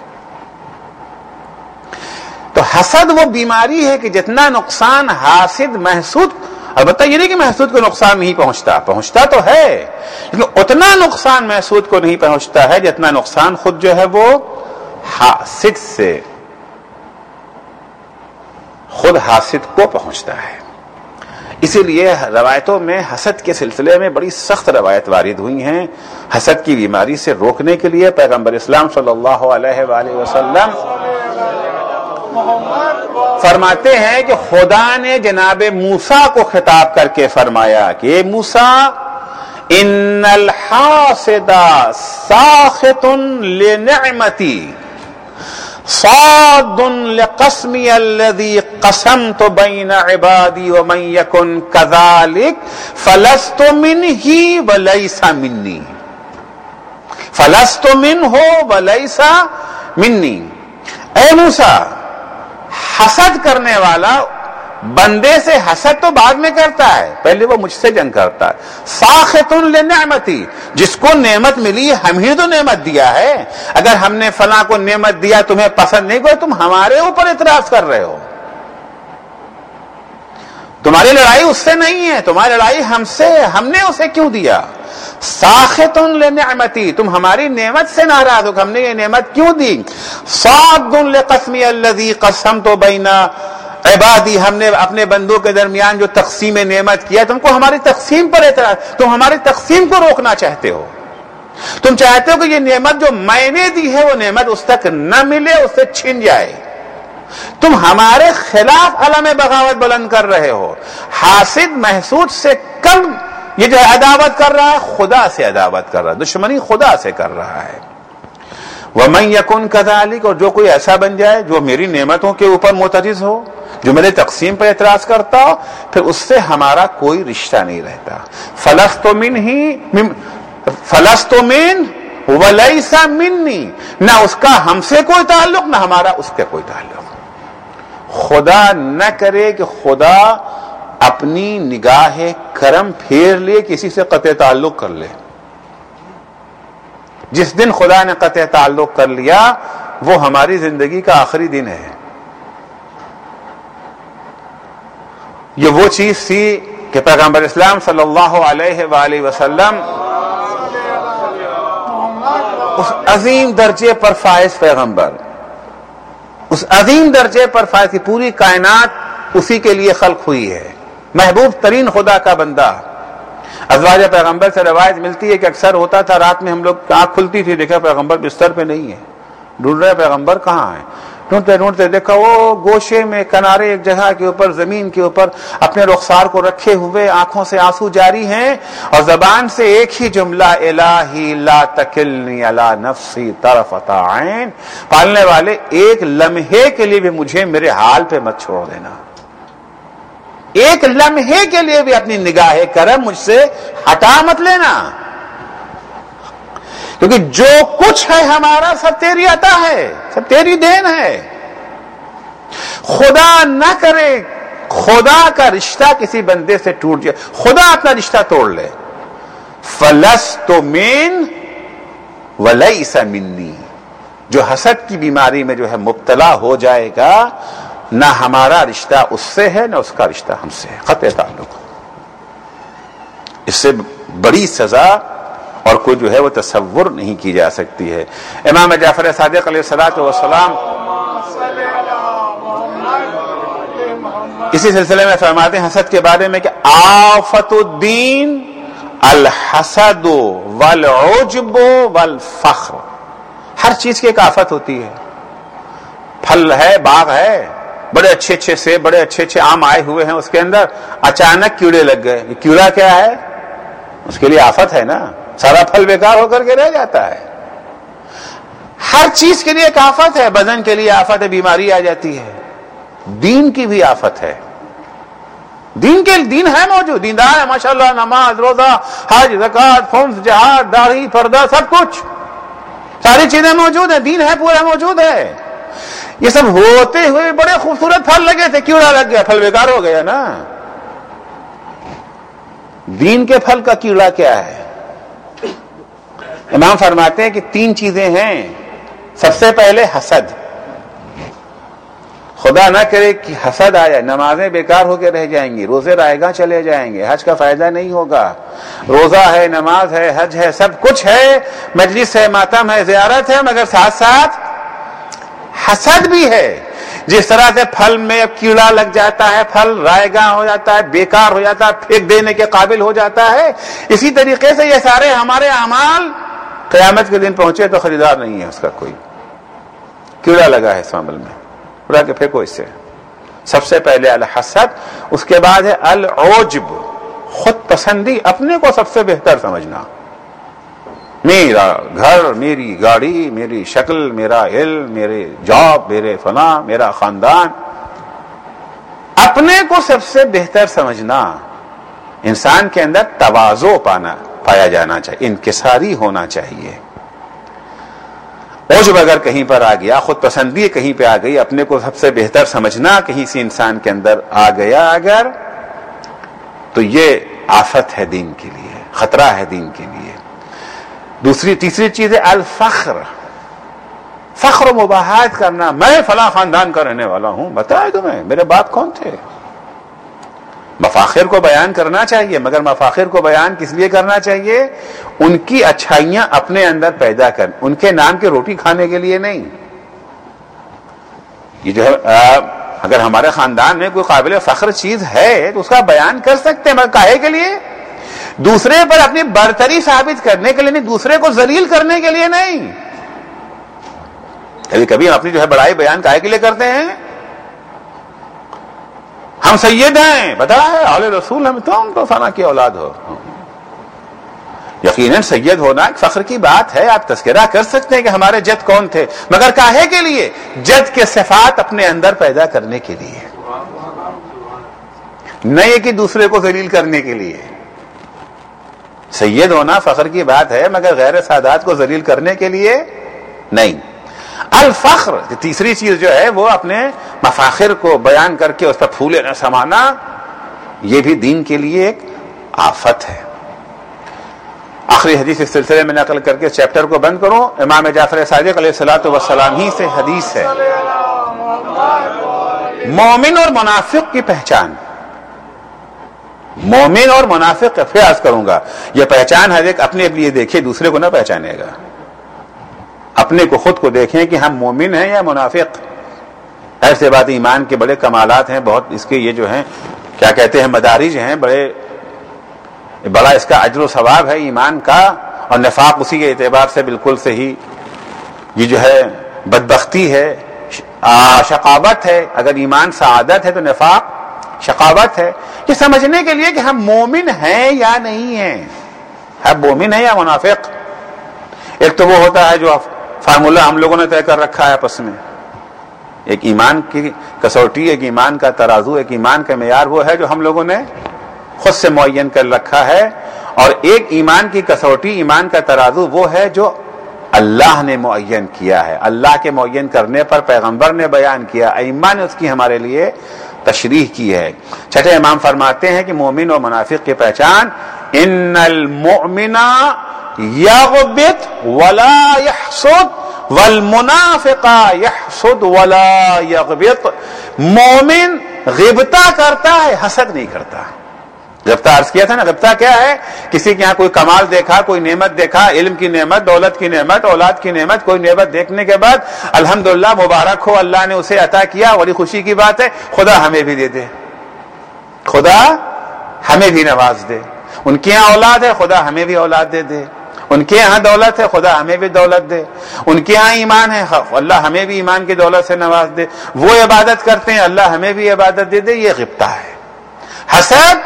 تو حسد وہ بیماری ہے کہ جتنا نقصان حاسد محسود، البتہ یہ نہیں کہ محسود کو نقصان نہیں پہنچتا، پہنچتا تو ہے لیکن اتنا نقصان محسود کو نہیں پہنچتا ہے جتنا نقصان خود جو ہے وہ حاسد سے خود حاسد کو پہنچتا ہے۔ اسی لیے روایتوں میں حسد کے سلسلے میں بڑی سخت روایت وارد ہوئی ہیں۔ حسد کی بیماری سے روکنے کے لیے پیغمبر اسلام صلی اللہ علیہ وآلہ وسلم فرماتے ہیں کہ خدا نے جناب موسیٰ کو خطاب کر کے فرمایا کہ اے موسیٰ ان الحاسد ساخط لنعمتی صاد لقسمی الذی قسمت بین عبادی ومن یکن کذالک فلست منہ ولیس منی فلست منہ ولیس منی۔ اے موسیٰ حسد کرنے والا بندے سے حسد تو بعد میں کرتا ہے، پہلے وہ مجھ سے جنگ کرتا ہے۔ ساخط لنعمتی، جس کو نعمت ملی ہم ہی تو نعمت دیا ہے، اگر ہم نے فلاں کو نعمت دیا تمہیں پسند نہیں کوئی، تم ہمارے اوپر اعتراض کر رہے ہو، تمہاری لڑائی اس سے نہیں ہے، تمہاری لڑائی ہم سے ہے، ہم نے اسے کیوں دیا۔ ساخط لنعمتی، تم ہماری نعمت سے ناراض ہو کہ ہم نے یہ نعمت کیوں دی۔ صاد لقسمی الذی قسمت بین عبادی، ہم نے اپنے بندوں کے درمیان جو تقسیم نعمت کیا، تم کو ہماری تقسیم پر اعتراض، تم ہماری تقسیم کو روکنا چاہتے ہو، تم چاہتے ہو کہ یہ نعمت جو میں نے دی ہے وہ نعمت اس تک نہ ملے، اس سے چھن جائے، تم ہمارے خلاف علم بغاوت بلند کر رہے ہو۔ حاسد محسود سے کم یہ جو عداوت کر رہا ہے، خدا سے عداوت کر رہا ہے، دشمنی خدا سے کر رہا ہے۔ وَمَن يَكُن كَذَلِكَ، اور جو کوئی ایسا بن جائے جو میری نعمتوں کے اوپر معترض ہو، جو میرے تقسیم پر اعتراض کرتا ہو، پھر اس سے ہمارا کوئی رشتہ نہیں رہتا. فَلَسْتُ مِنْهِ فَلَسْتُ مِنْهُ وَلَيْسَ مِنِّي، نہ اس کا ہم سے کوئی تعلق نہ ہمارا اس کے کوئی تعلق. خدا نہ کرے کہ خدا اپنی نگاہ کرم پھیر لے کسی سے قطع تعلق کر لے. جس دن خدا نے قطع تعلق کر لیا وہ ہماری زندگی کا آخری دن ہے. یہ وہ چیز تھی کہ پیغمبر اسلام صلی اللہ علیہ وآلہ وسلم اس عظیم درجے پر فائز پیغمبر، اس عظیم درجے پر فائز کی پوری کائنات اسی کے لیے خلق ہوئی ہے، محبوب ترین خدا کا بندہ. ازواج پیغمبر سے روایت ملتی ہے کہ اکثر ہوتا تھا رات میں ہم لوگ آنکھ کھلتی تھی، دیکھا پیغمبر بستر پہ نہیں ہے، ڈھونڈ رہے پیغمبر کہاں ہیں، ڈھونڈتے ڈھونڈتے دیکھا وہ گوشے میں کنارے ایک جگہ کے اوپر زمین کے اوپر اپنے رخسار کو رکھے ہوئے آنکھوں سے آنسو جاری ہیں اور زبان سے ایک ہی جملہ الہی لا تکلنی علی نفسی طرفۃ عین، پالنے والے ایک لمحے کے لیے بھی مجھے میرے حال پہ مت چھوڑ دینا، ایک لمحے کے لیے بھی اپنی نگاہ کرم مجھ سے ہٹا مت لینا، کیونکہ جو کچھ ہے ہمارا سب تیری عطا ہے، سب تیری دین ہے. خدا نہ کرے خدا کا رشتہ کسی بندے سے ٹوٹ جائے، خدا اپنا رشتہ توڑ لے. فَلَسْتُ مِنْ وَلَيْسَ مِنِّي، جو حسد کی بیماری میں جو ہے مبتلا ہو جائے گا، نہ ہمارا رشتہ اس سے ہے نہ اس کا رشتہ ہم سے ہے، قطع تعلق. اس سے بڑی سزا اور کوئی جو ہے وہ تصور نہیں کی جا سکتی ہے. امام جعفر صادق علیہ الصلوۃ والسلام اسی سلسلے میں فرماتے ہیں حسد کے بارے میں کہ آفت الدین الحسد والعجب والفخر، ہر چیز کی ایک آفت ہوتی ہے. پھل ہے، باغ ہے، بڑے اچھے اچھے سے بڑے اچھے اچھے آم آئے ہوئے ہیں، اس کے اندر اچانک کیڑے لگ گئے. یہ کیڑا کیا ہے؟ اس کے لیے آفت ہے نا، سارا پھل بیکار ہو کر کے رہ جاتا ہے. ہر چیز کے لیے ایک آفت ہے، بدن کے لیے آفت ہے، بیماری آ جاتی ہے. دین کی بھی آفت ہے. دین کے دین ہے موجود، دیندار ہے ماشاءاللہ، نماز، روزہ، حج، زکات، خمس، جہاد، داڑھی، پردہ، سب کچھ، ساری چیزیں موجود ہیں، دین ہے پورا موجود ہے. یہ سب ہوتے ہوئے بڑے خوبصورت پھل لگے تھے، کیڑا لگ گیا، پھل بیکار ہو گیا نا. دین کے پھل کا کیڑا کیا ہے؟ امام فرماتے ہیں کہ تین چیزیں ہیں. سب سے پہلے حسد. خدا نہ کرے کہ حسد آیا، نمازیں بیکار ہو کے رہ جائیں گی، روزے رائے گاں چلے جائیں گے، حج کا فائدہ نہیں ہوگا. روزہ ہے، نماز ہے، حج ہے، سب کچھ ہے، مجلس ہے، ماتم ہے، زیارت ہے، مگر ساتھ ساتھ حسد بھی ہے. جس طرح سے پھل میں کیڑا لگ جاتا ہے، پھل رائے گاں ہو جاتا ہے، بیکار ہو جاتا ہے، پھینک دینے کے قابل ہو جاتا ہے، اسی طریقے سے یہ سارے ہمارے اعمال قیامت کے دن پہنچے تو خریدار نہیں ہے اس کا کوئی. کیڑا لگا ہے اس عمل میں، اڑا کے پھینکو اس سے. سب سے پہلے الحسد، اس کے بعد ہے العجب، خود پسندی، اپنے کو سب سے بہتر سمجھنا. میرا گھر، میری گاڑی، میری شکل، میرا علم، میرے جاب، میرے فلاں، میرا خاندان، اپنے کو سب سے بہتر سمجھنا. انسان کے اندر تواضع پانا پایا جانا چاہیے، انکساری ہونا چاہیے. عجب اگر کہیں پر آ گیا، خود پسندی کہیں پہ آ گئی، اپنے کو سب سے بہتر سمجھنا کہیں سے انسان کے اندر آ گیا اگر، تو یہ آفت ہے دین کے لیے، خطرہ ہے دین کے لیے. دوسری تیسری چیز ہے الفخر، فخر و مباحث کرنا. میں فلاں خاندان کا رہنے والا ہوں، بتائے تمہیں میرے باپ کون تھے. مفاخر کو بیان کرنا چاہیے، مگر مفاخر کو بیان کس لیے کرنا چاہیے؟ ان کی اچھائیاں اپنے اندر پیدا کر، ان کے نام کی روٹی کھانے کے لیے نہیں. یہ جو ہے اگر ہمارے خاندان میں کوئی قابل فخر چیز ہے تو اس کا بیان کر سکتے ہیں، مگر کاہے کے لیے؟ دوسرے پر اپنی برتری ثابت کرنے کے لیے نہیں، دوسرے کو ذلیل کرنے کے لیے نہیں. کبھی کبھی ہم اپنی جو ہے بڑائی بیان کاہے کے لیے کرتے ہیں؟ ہم سید ہیں، بتا ہے آل رسول، ہم تم تو فلاں کی اولاد ہو. یقیناً سید ہونا ایک فخر کی بات ہے، آپ تذکرہ کر سکتے ہیں کہ ہمارے جد کون تھے، مگر کاہے کے لیے؟ جد کے صفات اپنے اندر پیدا کرنے کے لیے، نہیں کہ دوسرے کو ذلیل کرنے کے لیے۔ سید ہونا فخر کی بات ہے مگر غیر سادات کو ذلیل کرنے کے لیے نہیں۔ الفخر تیسری چیز جو ہے وہ اپنے مفاخر کو بیان کر کے اس پر پھولے نہ سمانا، یہ بھی دین کے لیے ایک آفت ہے۔ آخری حدیث اس سلسلے میں نقل کر کے چیپٹر کو بند کروں، امام جعفر صادق علیہ الصلوۃ والسلام ہی سے حدیث ہے، مومن اور منافق کی پہچان، مومن اور منافق پھر عرض کروں گا، یہ پہچان ہر ایک اپنے لیے دیکھے، دوسرے کو نہ پہچانے گا، اپنے کو خود کو دیکھیں کہ ہم مومن ہیں یا منافق۔ ایسے بات ایمان کے بڑے کمالات ہیں، بہت اس کے یہ جو ہیں کیا کہتے ہیں مدارج ہیں، بڑے بڑا اس کا اجر و ثواب ہے ایمان کا، اور نفاق اسی کے اعتبار سے بالکل صحیح، یہ جو ہے بدبختی ہے، شقاوت ہے۔ اگر ایمان سعادت ہے تو نفاق شقاوت ہے۔ یہ سمجھنے کے لیے کہ ہم مومن ہیں یا نہیں ہیں، ہم مومن ہیں یا منافق۔ ایک تو وہ ہوتا ہے جو فارمولہ ہم لوگوں نے طے کر رکھا ہے آپس میں، ایک ایمان کی کسوٹی، ایک ایمان کا ترازو، ایک ایمان کا معیار وہ ہے جو ہم لوگوں نے خود سے معین کر رکھا ہے، اور ایک ایمان کی کسوٹی، ایمان کا ترازو وہ ہے جو اللہ نے معین کیا ہے، اللہ کے معین کرنے پر پیغمبر نے بیان کیا، ائمہ نے اس کی ہمارے لیے تشریح کی ہے۔ چھٹے امام فرماتے ہیں کہ مومن اور منافق کی پہچان، ان المؤمن یغبط ولا یحسد والمنافق یحسد ولا یغبط، مومن غبطہ کرتا ہے، حسد نہیں کرتا۔ غبطہ عرض کیا تھا نا، غبطہ کیا ہے؟ کسی کے یہاں کوئی کمال دیکھا، کوئی نعمت دیکھا، علم کی نعمت، دولت کی نعمت، اولاد کی نعمت، کوئی نعمت دیکھنے کے بعد الحمدللہ مبارک ہو، اللہ نے اسے عطا کیا، بڑی خوشی کی بات ہے، خدا ہمیں بھی دے دے، خدا ہمیں بھی نواز دے۔ ان کے یہاں اولاد ہے، خدا ہمیں بھی اولاد دے دے۔ ان کے یہاں دولت ہے، خدا ہمیں بھی دولت دے۔ ان کے یہاں ایمان ہے، اللہ ہمیں بھی ایمان کی دولت سے نواز دے۔ وہ عبادت کرتے ہیں، اللہ ہمیں بھی عبادت دے دے۔ یہ غبطہ ہے۔ حسد،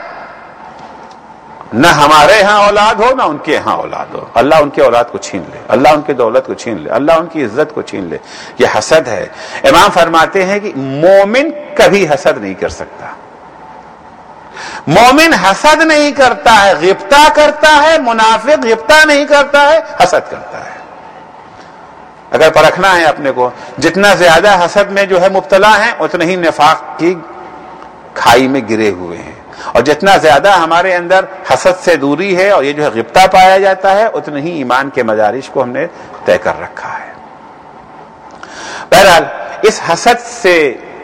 نہ ہمارے ہاں اولاد ہو نہ ان کے ہاں اولاد ہو، اللہ ان کی اولاد کو چھین لے، اللہ ان کی دولت کو چھین لے، اللہ ان کی عزت کو چھین لے، یہ حسد ہے۔ امام فرماتے ہیں کہ مومن کبھی حسد نہیں کر سکتا، مومن حسد نہیں کرتا ہے، غبطہ کرتا ہے۔ منافق غبطہ نہیں کرتا ہے، حسد کرتا ہے۔ اگر پرکھنا ہے اپنے کو، جتنا زیادہ حسد میں جو ہے مبتلا ہیں اتنا ہی نفاق کی کھائی میں گرے ہوئے ہیں، اور جتنا زیادہ ہمارے اندر حسد سے دوری ہے اور یہ جو ہے غبطہ پایا جاتا ہے اتنا ہی ایمان کے مدارج کو ہم نے طے کر رکھا ہے۔ بہرحال اس حسد سے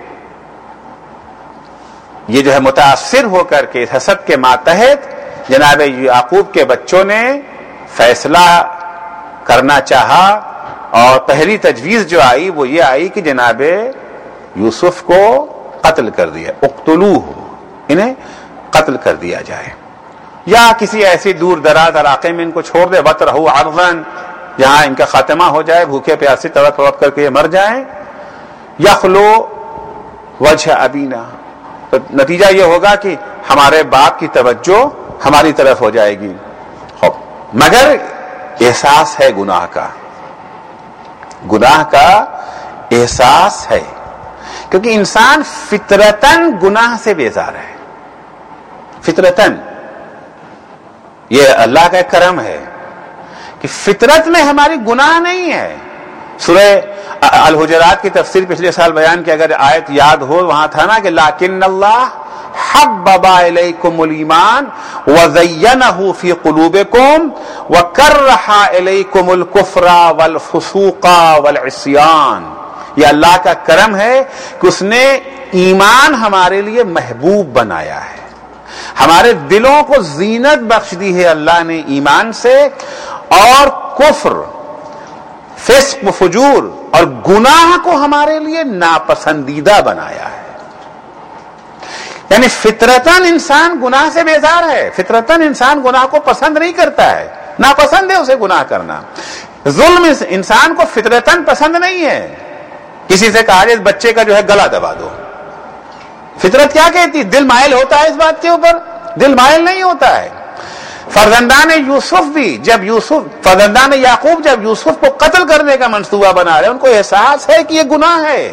یہ جو ہے متاثر ہو کر کے اس حسد کے ماتحت جناب یعقوب کے بچوں نے فیصلہ کرنا چاہا، اور پہلی تجویز جو آئی وہ یہ آئی کہ جناب یوسف کو قتل کر دیا، اقتلوہ، انہیں قتل کر دیا جائے، یا کسی ایسی دور دراز علاقے میں ان کو چھوڑ دے، وَتْرَحُوا عَرْضًا، جہاں ان کا خاتمہ ہو جائے، بھوکے پیاسے تڑپ تڑپ کر کے یہ مر جائیں، یخلو وجہ ابینا، تو نتیجہ یہ ہوگا کہ ہمارے باپ کی توجہ ہماری طرف ہو جائے گی۔ مگر احساس ہے گناہ کا، گناہ کا احساس ہے، کیونکہ انسان فطرتاً گناہ سے بیزار ہے، فطرتاً۔ یہ اللہ کا کرم ہے کہ فطرت میں ہماری گناہ نہیں ہے۔ سورہ الحجرات کی تفسیر پچھلے سال بیان کی، اگر آیت یاد ہو وہاں تھا نا کہ لیکن اللہ حبب الیکم الایمان وزینہ فی قلوبکم وکرہ الیکم الکفر والفسوق والعصیان۔ یہ اللہ کا کرم ہے کہ اس نے ایمان ہمارے لیے محبوب بنایا ہے، ہمارے دلوں کو زینت بخش دی ہے اللہ نے ایمان سے، اور کفر، فسق و فجور اور گناہ کو ہمارے لیے ناپسندیدہ بنایا ہے۔ یعنی فطرتاً انسان گناہ سے بیزار ہے، فطرتاً انسان گناہ کو پسند نہیں کرتا ہے، ناپسند ہے اسے گناہ کرنا۔ ظلم انسان کو فطرتاً پسند نہیں ہے۔ کسی سے کہا جائے بچے کا جو ہے گلا دبا دو، فطرت کیا کہتی؟ دل مائل ہوتا ہے اس بات کے اوپر؟ دل مائل نہیں ہوتا ہے۔ فرزندان یوسف بھی جب یوسف فرزندان یعقوب جب یوسف کو قتل کرنے کا منصوبہ بنا رہے ہیں، ان کو احساس ہے کہ یہ گناہ ہے۔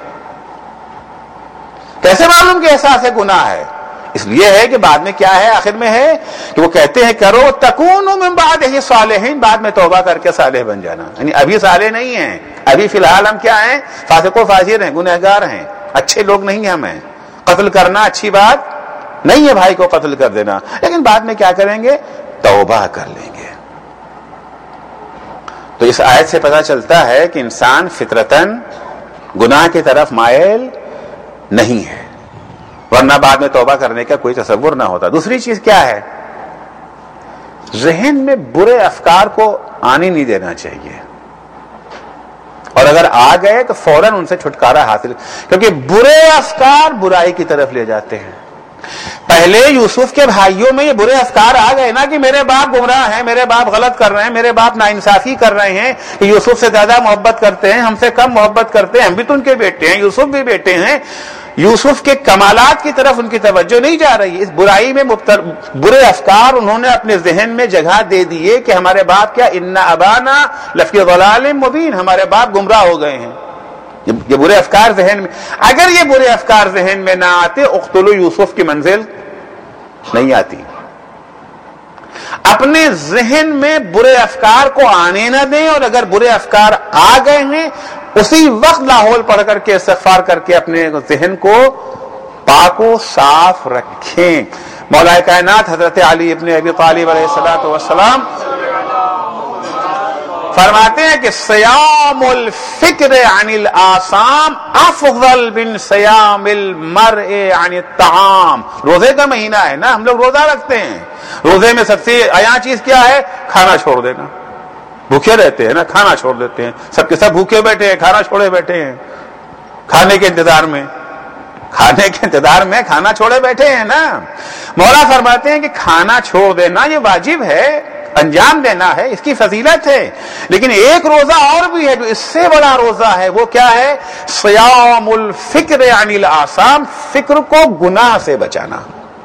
کیسے معلوم کہ احساس ہے گناہ ہے؟ اس لیے ہے کہ بعد میں کیا ہے، آخر میں ہے کہ وہ کہتے ہیں کرو تکونوا من بعدہ صالحین، بعد میں توبہ کر کے صالح بن جانا، یعنی ابھی صالح نہیں ہیں، ابھی فی الحال ہم کیا ہیں، فاسق و فاجر ہیں، گنہگار ہیں، اچھے لوگ نہیں ہیں ہمیں۔ قتل کرنا اچھی بات نہیں ہے بھائی کو قتل کر دینا، لیکن بعد میں کیا کریں گے، توبہ کر لیں گے۔ تو اس آیت سے پتہ چلتا ہے کہ انسان فطرتاً گناہ کی طرف مائل نہیں ہے، ورنہ بعد میں توبہ کرنے کا کوئی تصور نہ ہوتا۔ دوسری چیز کیا ہے، ذہن میں برے افکار کو آنے نہیں دینا چاہیے، اور اگر آ گئے تو فوراً ان سے چھٹکارا حاصل، کیونکہ برے افکار برائی کی طرف لے جاتے ہیں۔ پہلے یوسف کے بھائیوں میں یہ برے افکار آ گئے نا کہ میرے باپ گمراہ ہیں، میرے باپ غلط کر رہے ہیں، میرے باپ ناانصافی کر رہے ہیں، کہ یوسف سے زیادہ محبت کرتے ہیں، ہم سے کم محبت کرتے ہیں، ہم بھی تو ان کے بیٹے ہیں، یوسف بھی بیٹے ہیں۔ یوسف کے کمالات کی طرف ان کی توجہ نہیں جا رہی، اس برائی میں مبتر برے افکار انہوں نے اپنے ذہن میں جگہ دے دیے کہ ہمارے باپ کیا، ان ابانا لفی ضلال مبین، ہمارے باپ گمراہ ہو گئے ہیں۔ یہ برے افکار ذہن میں، اگر یہ برے افکار ذہن میں نہ آتے اقتلوا یوسف کی منزل نہیں آتی۔ اپنے ذہن میں برے افکار کو آنے نہ دیں، اور اگر برے افکار آ گئے ہیں اسی وقت لاہور پڑھ کر کے استغفار کر کے اپنے ذہن کو پاک و صاف رکھیں۔ مولا کائنات حضرت علی ابن ابی طالب علیہ الصلوۃ والسلام فرماتے ہیں کہ صیام الفکر عن الآثام افضل من صیام المرء عن الطعام۔ روزے کا مہینہ ہے نا، ہم لوگ روزہ رکھتے ہیں، روزے میں سب سے عیاں چیز کیا ہے، کھانا چھوڑ دینا۔ بھوکے رہتے ہیں نا، کھانا چھوڑ دیتے ہیں، سب کے سب بھوکے بیٹھے ہیں، کھانا چھوڑے بیٹھے ہیں، کھانے کے انتظار میں کھانے کے انتظار میں کھانا چھوڑے بیٹھے ہیں نا۔ مولا فرماتے ہیں کہ کھانا چھوڑ دینا یہ واجب ہے، انجام دینا ہے، اس کی فضیلت ہے، لیکن ایک روزہ اور بھی ہے جو اس سے بڑا روزہ ہے، وہ کیا ہے، صیام الفکر عن الآثام، فکر کو گناہ سے بچانا۔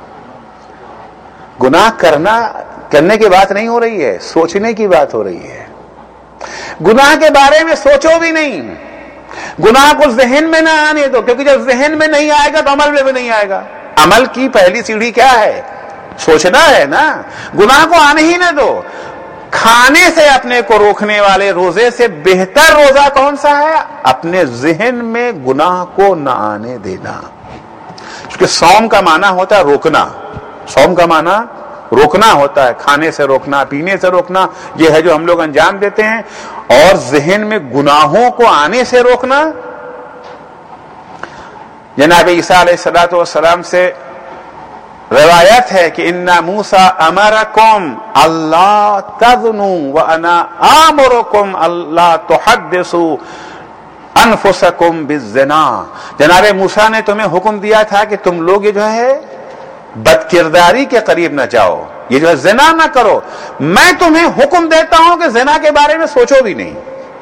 گناہ کرنا کرنے کی بات نہیں ہو رہی ہے، سوچنے کی بات ہو رہی ہے۔ گناہ کے بارے میں سوچو بھی نہیں، گناہ کو ذہن میں نہ آنے دو، کیونکہ جب ذہن میں نہیں آئے گا تو عمل میں بھی نہیں آئے گا۔ عمل کی پہلی سیڑھی کیا ہے، سوچنا ہے نا، گناہ کو آنے ہی نہ دو۔ کھانے سے اپنے کو روکنے والے روزے سے بہتر روزہ کون سا ہے، اپنے ذہن میں گناہ کو نہ آنے دینا۔ کیونکہ صوم کا معنی ہوتا ہے روکنا، صوم کا معنی روکنا ہوتا ہے، کھانے سے روکنا، پینے سے روکنا، یہ ہے جو ہم لوگ انجام دیتے ہیں۔ اور ذہن میں گناہوں کو آنے سے روکنا، جناب عیسیٰ علیہ الصلوۃ والسلام سے روایت ہے کہ ان موسیٰ امرکم اللہ تزنوا وانا آمرکم اللہ تحدثوا انفسکم بالزنا۔ جناب موسیٰ نے تمہیں حکم دیا تھا کہ تم لوگ یہ جو ہے بد کرداری کے قریب نہ جاؤ، یہ جو ہے زنا نہ کرو۔ میں تمہیں حکم دیتا ہوں کہ زنا کے بارے میں سوچو بھی نہیں۔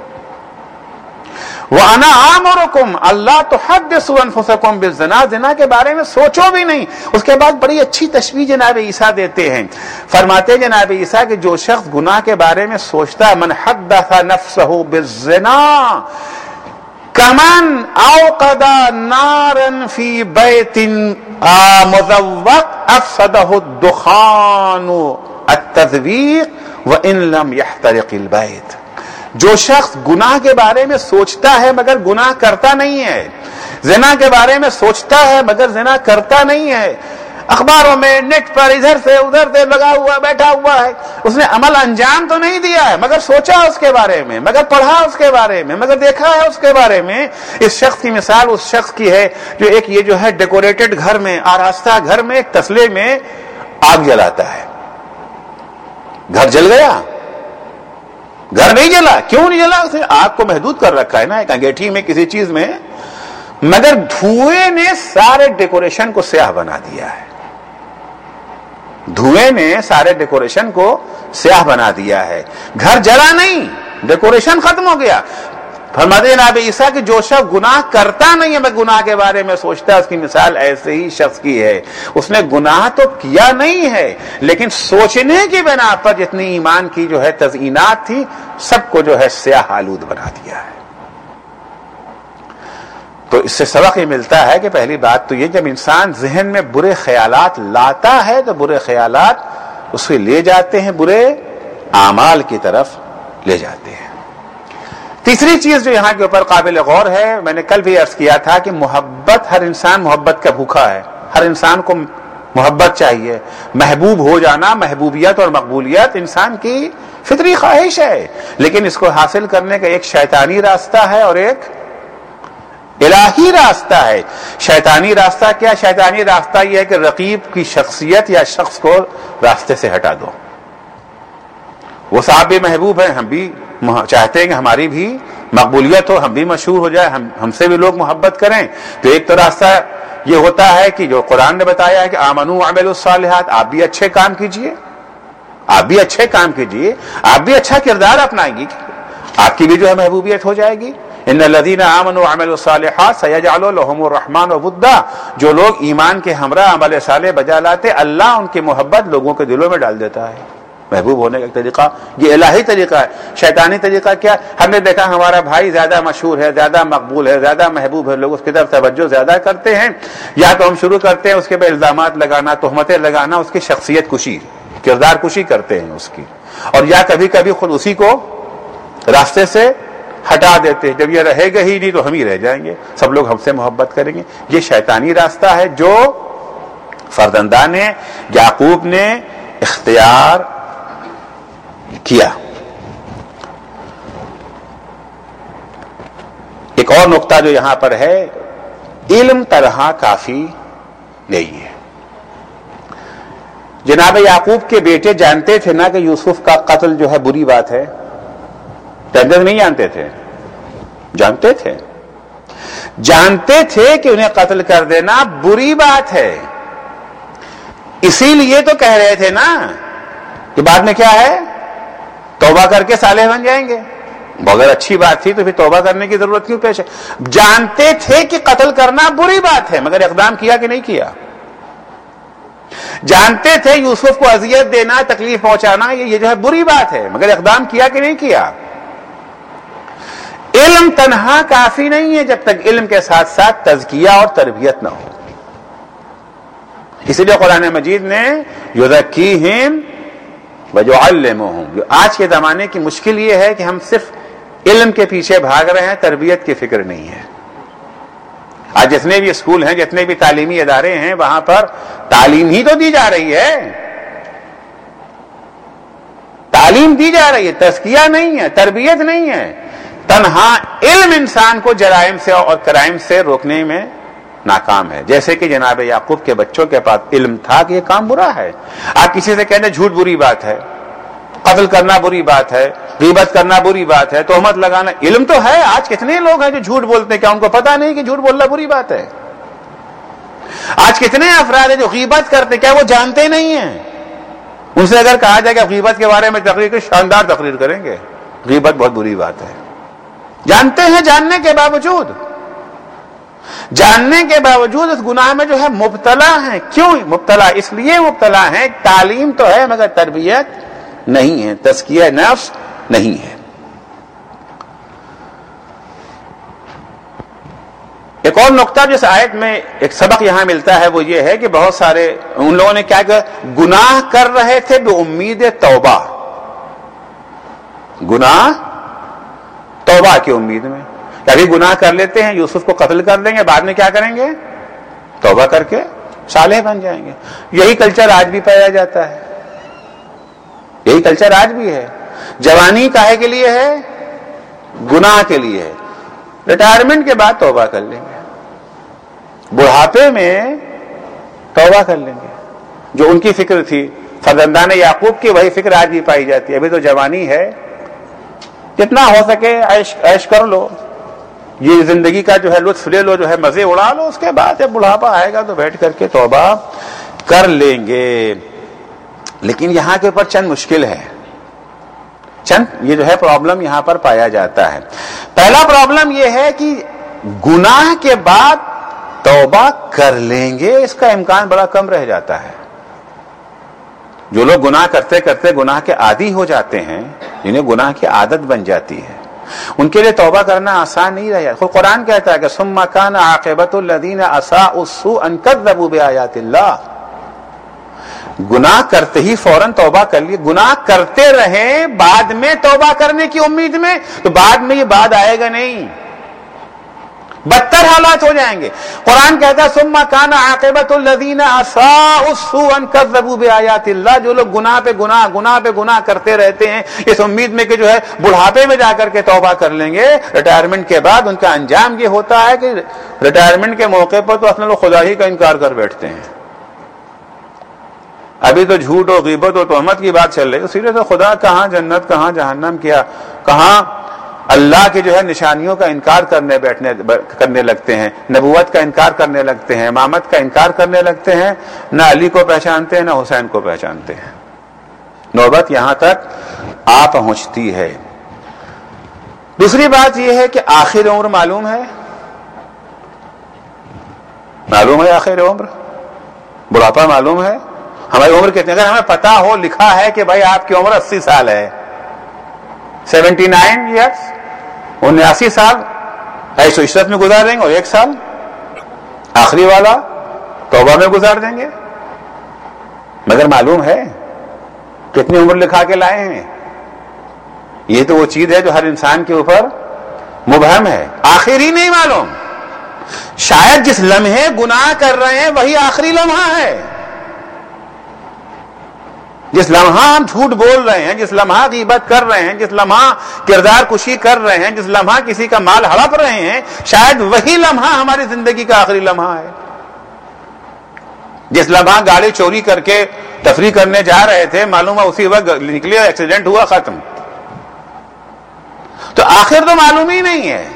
وَأَنَا آمُرُكُمْ أَلَّا تُحَدِّثُوا أَنفُسَكُمْ بِالزِّنَا، زنا کے بارے میں سوچو بھی نہیں۔ اس کے بعد بڑی اچھی تشبیہ جناب عیسیٰ دیتے ہیں، فرماتے جناب عیسیٰ کہ جو شخص گناہ کے بارے میں سوچتا ہے، من حدث نفسه بالزنا کمن اوقد نارا فی بیت مذوق افسدہ الدخان التذویق وان لم يحترق البیت۔ جو شخص گناہ کے بارے میں سوچتا ہے مگر گناہ کرتا نہیں ہے، زنا کے بارے میں سوچتا ہے مگر زنا کرتا نہیں ہے، اخباروں میں نیٹ پر ادھر سے ادھر سے لگا ہوا بیٹھا ہوا ہے، اس نے عمل انجام تو نہیں دیا ہے مگر سوچا اس کے بارے میں، مگر پڑھا اس کے بارے میں، مگر دیکھا ہے اس کے بارے میں۔ اس شخص کی مثال اس شخص کی ہے جو ایک یہ جو ہے ڈیکوریٹڈ گھر میں، آراستہ گھر میں ایک تسلے میں آگ جلاتا ہے۔ گھر جل گیا؟ گھر نہیں جلا۔ کیوں نہیں جلا؟ اس نے آگ کو محدود کر رکھا ہے نا، ایک انگیٹھی میں کسی چیز میں، مگر دھوئیں نے سارے ڈیکوریشن کو سیاہ بنا دیا ہے۔ دھوئیں نے سارے ڈیکوریشن کو سیاہ بنا دیا ہے۔ گھر جلا نہیں، ڈیکوریشن ختم ہو گیا۔ فرماتے ہیں جناب عیسیٰ کہ جو شخص گناہ کرتا نہیں ہے میں گناہ کے بارے میں سوچتا ہے، اس کی مثال ایسے ہی شخص کی ہے، اس نے گناہ تو کیا نہیں ہے لیکن سوچنے کی بنا پر جتنی ایمان کی جو ہے تزئینات تھی سب کو جو ہے سیاہ آلود بنا دیا ہے۔ تو اس سے سبق یہ ملتا ہے کہ پہلی بات تو یہ، جب انسان ذہن میں برے خیالات لاتا ہے تو برے خیالات اسے لے جاتے ہیں برے اعمال کی طرف لے جاتے ہیں۔ تیسری چیز جو یہاں کے اوپر قابل غور ہے، میں نے کل بھی عرض کیا تھا کہ محبت، ہر انسان محبت کا بھوکا ہے، ہر انسان کو محبت چاہیے، محبوب ہو جانا، محبوبیت اور مقبولیت انسان کی فطری خواہش ہے، لیکن اس کو حاصل کرنے کا ایک شیطانی راستہ ہے اور ایک الہی راستہ ہے۔ شیطانی راستہ کیا؟ شیطانی راستہ یہ ہے کہ رقیب کی شخصیت یا شخص کو راستے سے ہٹا دو۔ وہ صاحب بھی محبوب ہیں، ہم بھی چاہتے ہیں کہ ہماری بھی مقبولیت ہو، ہم بھی مشہور ہو جائے، ہم ہم سے بھی لوگ محبت کریں، تو ایک تو راستہ یہ ہوتا ہے کہ جو قرآن نے بتایا ہے کہ آمنو وعملوا الصالحات، آپ بھی اچھے کام کیجئے، آپ بھی اچھے کام کیجئے، آپ بھی اچھا کردار اپنائیں گی، آپ کی بھی جو ہے محبوبیت ہو جائے گی۔ ان الذین آمنوا وعملوا الصالحات سیجعل لهم الرحمن ودا، جو لوگ ایمان کے ہمراہ عمل صالح بجا لاتے اللہ ان کی محبت لوگوں کے دلوں میں ڈال دیتا ہے۔ محبوب ہونے کا ایک طریقہ یہ الہی طریقہ ہے۔ شیطانی طریقہ کیا؟ ہم نے دیکھا ہمارا بھائی زیادہ مشہور ہے، زیادہ مقبول ہے، زیادہ محبوب ہے، لوگ اس کی طرف توجہ زیادہ کرتے ہیں، یا تو ہم شروع کرتے ہیں اس کے پہ الزامات لگانا، تہمتیں لگانا، اس کی شخصیت کشی، کردار کشی کرتے ہیں اس کی، اور یا کبھی کبھی خود اسی کو راستے سے ہٹا دیتے ہیں، جب یہ رہے گا ہی نہیں تو ہم ہی رہ جائیں گے، سب لوگ ہم سے محبت کریں گے۔ یہ شیطانی راستہ ہے جو فرزندان یعقوب نے اختیار کیا۔ ایک اور نقطہ جو یہاں پر ہے، علم تنہا کافی نہیں ہے۔ جناب یعقوب کے بیٹے جانتے تھے نا کہ یوسف کا قتل جو ہے بری بات ہے، جانتے نہیں جانتے تھے؟ جانتے تھے، جانتے تھے کہ انہیں قتل کر دینا بری بات ہے، اسی لیے تو کہہ رہے تھے نا کہ بعد میں کیا ہے، توبہ کر کے صالح بن جائیں گے۔ اگر اچھی بات تھی تو پھر توبہ کرنے کی ضرورت کیوں پیش ہے؟ جانتے تھے کہ قتل کرنا بری بات ہے، مگر اقدام کیا کہ نہیں کیا؟ جانتے تھے یوسف کو اذیت دینا، تکلیف پہنچانا یہ جو ہے بری بات ہے، مگر اقدام کیا کہ نہیں کیا؟ علم تنہا کافی نہیں ہے جب تک علم کے ساتھ ساتھ تزکیہ اور تربیت نہ ہو۔ اسی لیے قرآن مجید نے یزکیہم ویعلمہم، آج کے زمانے کی مشکل یہ ہے کہ ہم صرف علم کے پیچھے بھاگ رہے ہیں، تربیت کی فکر نہیں ہے۔ آج جتنے بھی اسکول ہیں، جتنے بھی تعلیمی ادارے ہیں، وہاں پر تعلیم ہی تو دی جا رہی ہے، تعلیم دی جا رہی ہے، تزکیہ نہیں ہے، تربیت نہیں ہے۔ تنہا علم انسان کو جرائم سے اور کرائم سے روکنے میں ناکام ہے، جیسے کہ جناب یعقوب کے بچوں کے پاس علم تھا کہ یہ کام برا ہے۔ آپ کسی سے کہنے جھوٹ بری بات ہے، قتل کرنا بری بات ہے، غیبت کرنا بری بات ہے، تہمت لگانا، علم تو ہے۔ آج کتنے لوگ ہیں جو جھوٹ بولتے ہیں، کیا ان کو پتا نہیں کہ جھوٹ بولنا بری بات ہے؟ آج کتنے افراد ہیں جو غیبت کرتے، کیا وہ جانتے نہیں ہیں؟ ان سے اگر کہا جائے کہ غیبت کے بارے میں تقریر کی، شاندار تقریر کریں گے، غیبت بہت بری بات ہے، جانتے ہیں، جاننے کے باوجود جاننے کے باوجود اس گناہ میں جو ہے مبتلا ہیں۔ کیوں مبتلا؟ اس لیے مبتلا ہیں، تعلیم تو ہے مگر تربیت نہیں ہے، تزکیہ نفس نہیں ہے۔ ایک اور نقطہ جس آیت میں ایک سبق یہاں ملتا ہے وہ یہ ہے کہ بہت سارے ان لوگوں نے کیا کیا، گناہ کر رہے تھے بے امید توبہ، گناہ توبہ کی امید میں، ابھی گناہ کر لیتے ہیں، یوسف کو قتل کر دیں گے، بعد میں کیا کریں گے، توبہ کر کے صالح بن جائیں گے۔ یہی کلچر آج بھی پایا جاتا ہے، یہی کلچر آج بھی ہے۔ جوانی کاہے کے لیے ہے؟ گناہ کے لیے ہے، ریٹائرمنٹ کے بعد توبہ کر لیں گے، بڑھاپے میں توبہ کر لیں گے۔ جو ان کی فکر تھی فرزندان یعقوب کی، وہی فکر آج بھی پائی جاتی ہے۔ ابھی تو جوانی ہے، جتنا ہو سکے عیش عیش کر لو، یہ زندگی کا جو ہے لطف لے لو، جو ہے مزے اڑا لو، اس کے بعد جب بڑھاپا آئے گا تو بیٹھ کر کے توبہ کر لیں گے۔ لیکن یہاں کے اوپر چند مشکل ہے، چند یہ جو ہے پرابلم یہاں پر پایا جاتا ہے. پہلا پرابلم یہ ہے کہ گناہ کے بعد توبہ کر لیں گے اس کا امکان بڑا کم رہ جاتا ہے. جو لوگ گناہ کرتے کرتے گناہ کے عادی ہو جاتے ہیں، جنہیں گناہ کی عادت بن جاتی ہے، ان کے لیے توبہ کرنا آسان نہیں رہا. خود قرآن کہتا ہے کہ ثم کان عاقبۃ الذین اساءوا السوء ان کذبوا بآیات اللہ. گناہ کرتے ہی فوراً توبہ کر لیے، گناہ کرتے رہے بعد میں توبہ کرنے کی امید میں، تو بعد میں یہ بعد آئے گا نہیں، بدتر حالات ہو جائیں گے. قرآن کہتا ہے ثم کان عاقبۃ الذین اساءوا السوء ان کذبوا بآیات اللہ. جو لوگ گناہ پہ گناہ گناہ پہ گناہ کرتے رہتے ہیں اس امید میں کہ جو ہے بڑھاپے میں جا کر کے توبہ کر لیں گے، ریٹائرمنٹ کے بعد ان کا انجام یہ ہوتا ہے کہ ریٹائرمنٹ کے موقع پر تو اصل خدا ہی کا انکار کر بیٹھتے ہیں. ابھی تو جھوٹ و غیبت و تہمت کی بات چل رہی ہے، سیدھے تو خدا کہاں جنت کہاں جہنم کیا، کہاں اللہ کی جو ہے نشانیوں کا انکار کرنے بیٹھنے کرنے لگتے ہیں، نبوت کا انکار کرنے لگتے ہیں، امامت کا انکار کرنے لگتے ہیں. نہ علی کو پہچانتے ہیں نہ حسین کو پہچانتے ہیں. نوبت یہاں تک آ پہنچتی ہے. دوسری بات یہ ہے کہ آخر عمر معلوم ہے، معلوم ہے آخر عمر، بڑھاپا معلوم ہے. ہماری عمر کتنی، اگر ہمیں پتا ہو لکھا ہے کہ بھائی آپ کی عمر اسی سال ہے، سیونٹی نائن ایئرس، انیاسی سال ایسو عشرت میں گزار دیں گے اور ایک سال آخری والا توبہ میں گزار دیں گے. مگر معلوم ہے کتنی عمر لکھا کے لائے ہیں؟ یہ تو وہ چیز ہے جو ہر انسان کے اوپر مبہم ہے. آخر ہی نہیں معلوم، شاید جس لمحے گناہ کر رہے ہیں وہی آخری لمحہ ہے. جس لمحہ ہم جھوٹ بول رہے ہیں، جس لمحہ غیبت کر رہے ہیں، جس لمحہ کردار کشی کر رہے ہیں، جس لمحہ کسی کا مال ہڑپ رہے ہیں، شاید وہی لمحہ ہماری زندگی کا آخری لمحہ ہے. جس لمحہ گاڑی چوری کر کے تفریح کرنے جا رہے تھے، معلوم ہے اسی وقت نکلے، ایکسیڈنٹ ہوا، ختم. تو آخر تو معلوم ہی نہیں ہے.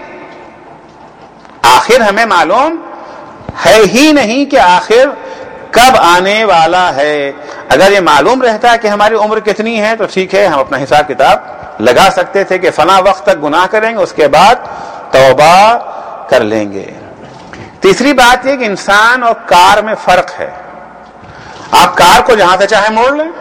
آخر ہمیں معلوم ہے ہی نہیں کہ آخر کب آنے والا ہے. اگر یہ معلوم رہتا کہ ہماری عمر کتنی ہے تو ٹھیک ہے، ہم اپنا حساب کتاب لگا سکتے تھے کہ فلاں وقت تک گناہ کریں گے، اس کے بعد توبہ کر لیں گے. تیسری بات یہ کہ انسان اور کار میں فرق ہے. آپ کار کو جہاں سے چاہے موڑ لیں،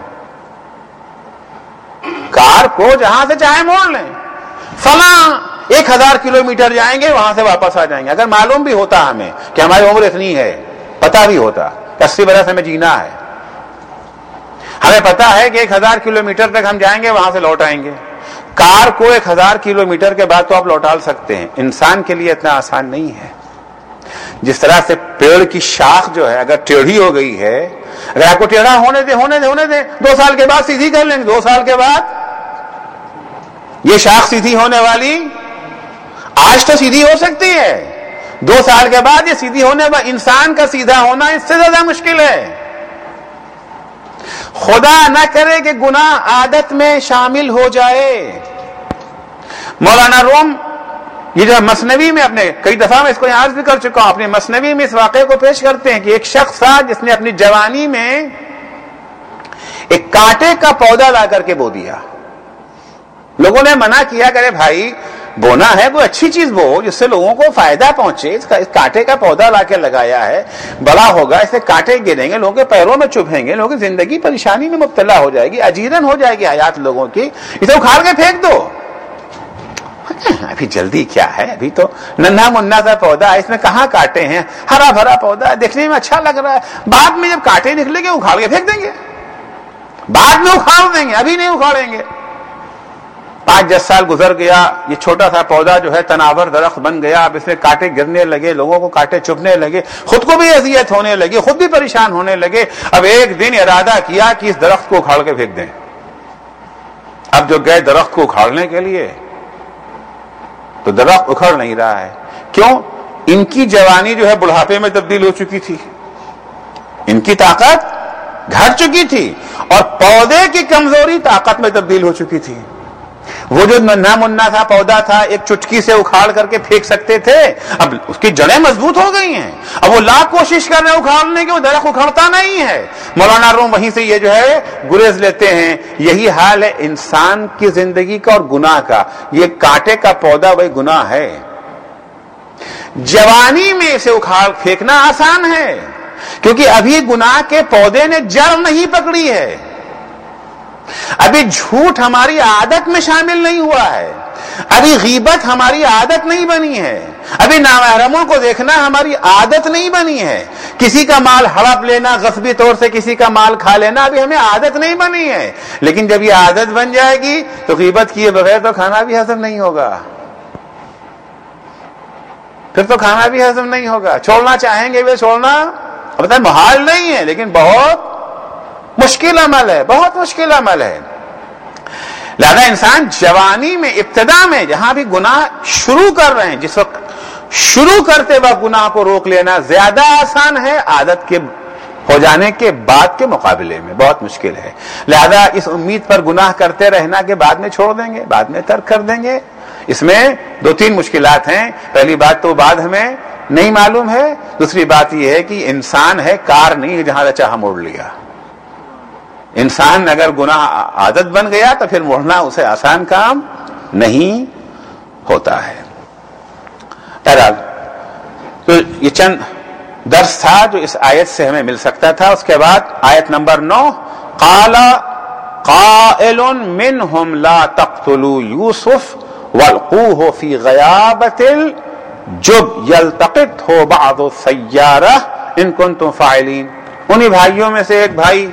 کار کو جہاں سے چاہے موڑ لیں، فلاں ایک ہزار کلو میٹر جائیں گے وہاں سے واپس آ جائیں گے. اگر معلوم بھی ہوتا ہمیں کہ ہماری عمر اتنی ہے، پتا بھی ہوتا کہ اسی برس ہمیں جینا ہے، ہمیں پتا ہے کہ ایک ہزار کلو میٹر تک ہم جائیں گے وہاں سے لوٹ آئیں گے. کار کو ایک ہزار کلو میٹر کے بعد تو آپ لوٹا سکتے ہیں، انسان کے لیے اتنا آسان نہیں ہے. جس طرح سے پیڑ کی شاخ جو ہے اگر ٹیڑھی ہو گئی ہے، اگر آپ کو ٹیڑھا ہونے دے ہونے دے ہونے دے دو سال کے بعد سیدھی کر لیں گے. دو سال کے بعد یہ شاخ سیدھی ہونے والی، آج تو سیدھی ہو سکتی ہے، دو سال کے بعد یہ سیدھی ہونے والا، انسان کا سیدھا ہونا اس سے زیادہ مشکل ہے. خدا نہ کرے کہ گناہ عادت میں شامل ہو جائے. مولانا روم یہ جو مثنوی میں، اپنے کئی دفعہ میں اس کو یاد بھی کر چکا ہوں، اپنے مثنوی میں اس واقعے کو پیش کرتے ہیں کہ ایک شخص تھا جس نے اپنی جوانی میں ایک کانٹے کا پودا لا کر کے بو دیا. لوگوں نے منع کیا کہ بھائی بونا ہے کوئی اچھی چیز بو جس سے لوگوں کو فائدہ پہنچے. اس کا اس کانٹے کا پودا لا کے لگایا ہے، بڑا ہوگا، اس سے کانٹے گریں گے، لوگوں کے پیروں میں چبھیں گے، لوگوں کی زندگی پریشانی میں مبتلا ہو جائے گی، اجیرن ہو جائے گی حیات لوگوں کی. اسے اکھاڑ کے پھینک دو. ابھی جلدی کیا ہے، ابھی تو ننھا منا سا پودا ہے، اس میں کہاں کانٹے ہیں، ہرا بھرا پودا ہے، دیکھنے میں اچھا لگ رہا ہے. بعد میں جب کانٹے نکلیں گے اکھاڑ کے پھینک دیں گے، بعد میں اکھاڑ دیں گے، ابھی نہیں اکھاڑیں گے. پانچ دس سال گزر گیا، یہ چھوٹا سا پودا جو ہے تناور درخت بن گیا. اب اس میں کانٹے گرنے لگے، لوگوں کو کانٹے چبھنے لگے، خود کو بھی اذیت ہونے لگی، خود بھی پریشان ہونے لگے. اب ایک دن ارادہ کیا کہ اس درخت کو اکھاڑ کے پھینک دیں. اب جو گئے درخت کو اکھاڑنے کے لیے تو درخت اکھڑ نہیں رہا ہے. کیوں؟ ان کی جوانی جو ہے بڑھاپے میں تبدیل ہو چکی تھی، ان کی طاقت گھٹ چکی تھی، اور پودے کی کمزوری طاقت میں تبدیل ہو چکی تھی. وہ جو ننھا منا تھا پودا تھا ایک چٹکی سے اکھاڑ کر کے پھینک سکتے تھے، اب اس کی جڑیں مضبوط ہو گئی ہیں، اب وہ لاکھ کوشش کر رہے ہیں اکھاڑنے کے، وہ درخت اکھڑتا نہیں ہے۔ مولانا روم وہیں سے یہ جو ہے گریز لیتے ہیں۔ یہی حال ہے انسان کی زندگی کا اور گناہ کا، یہ کانٹے کا پودا وہی گناہ ہے۔ جوانی میں اسے اکھاڑ پھینکنا آسان ہے کیونکہ ابھی گناہ کے پودے نے جڑ نہیں پکڑی ہے، ابھی جھوٹ ہماری عادت میں شامل نہیں ہوا ہے، ابھی غیبت ہماری عادت نہیں بنی ہے، ابھی نامحرموں کو دیکھنا ہماری عادت نہیں بنی ہے، کسی کا مال ہڑپ لینا، غصبی طور سے کسی کا مال کھا لینا ابھی ہمیں عادت نہیں بنی ہے۔ لیکن جب یہ عادت بن جائے گی تو غیبت کیے بغیر تو کھانا بھی ہضم نہیں ہوگا، پھر تو کھانا بھی ہضم نہیں ہوگا۔ چھوڑنا چاہیں گے وہ چھوڑنا اب محال نہیں ہے، لیکن بہت مشکل عمل ہے، بہت مشکل عمل ہے۔ لہذا انسان جوانی میں ابتدا میں جہاں بھی گناہ شروع کر رہے ہیں، جس وقت شروع کرتے وقت گناہ کو روک لینا زیادہ آسان ہے عادت کے ہو جانے کے بعد کے مقابلے میں بہت مشکل ہے۔ لہذا اس امید پر گناہ کرتے رہنا کہ بعد میں چھوڑ دیں گے، بعد میں ترک کر دیں گے، اس میں دو تین مشکلات ہیں۔ پہلی بات تو بعد ہمیں نہیں معلوم ہے، دوسری بات یہ ہے کہ انسان ہے کار نہیں ہے جہاں چاہا موڑ لیا۔ انسان اگر گناہ عادت بن گیا تو پھر موڑنا اسے آسان کام نہیں ہوتا ہے۔ بہرحال تو یہ چند درس تھا جو اس آیت سے ہمیں مل سکتا تھا۔ اس کے بعد آیت نمبر نو، قال قائل منهم لا تقتلوا يوسف والقوه في غيابة الجب يلتقطه بعض السيارة ان كنتم فاعلين۔ انہی بھائیوں میں سے ایک بھائی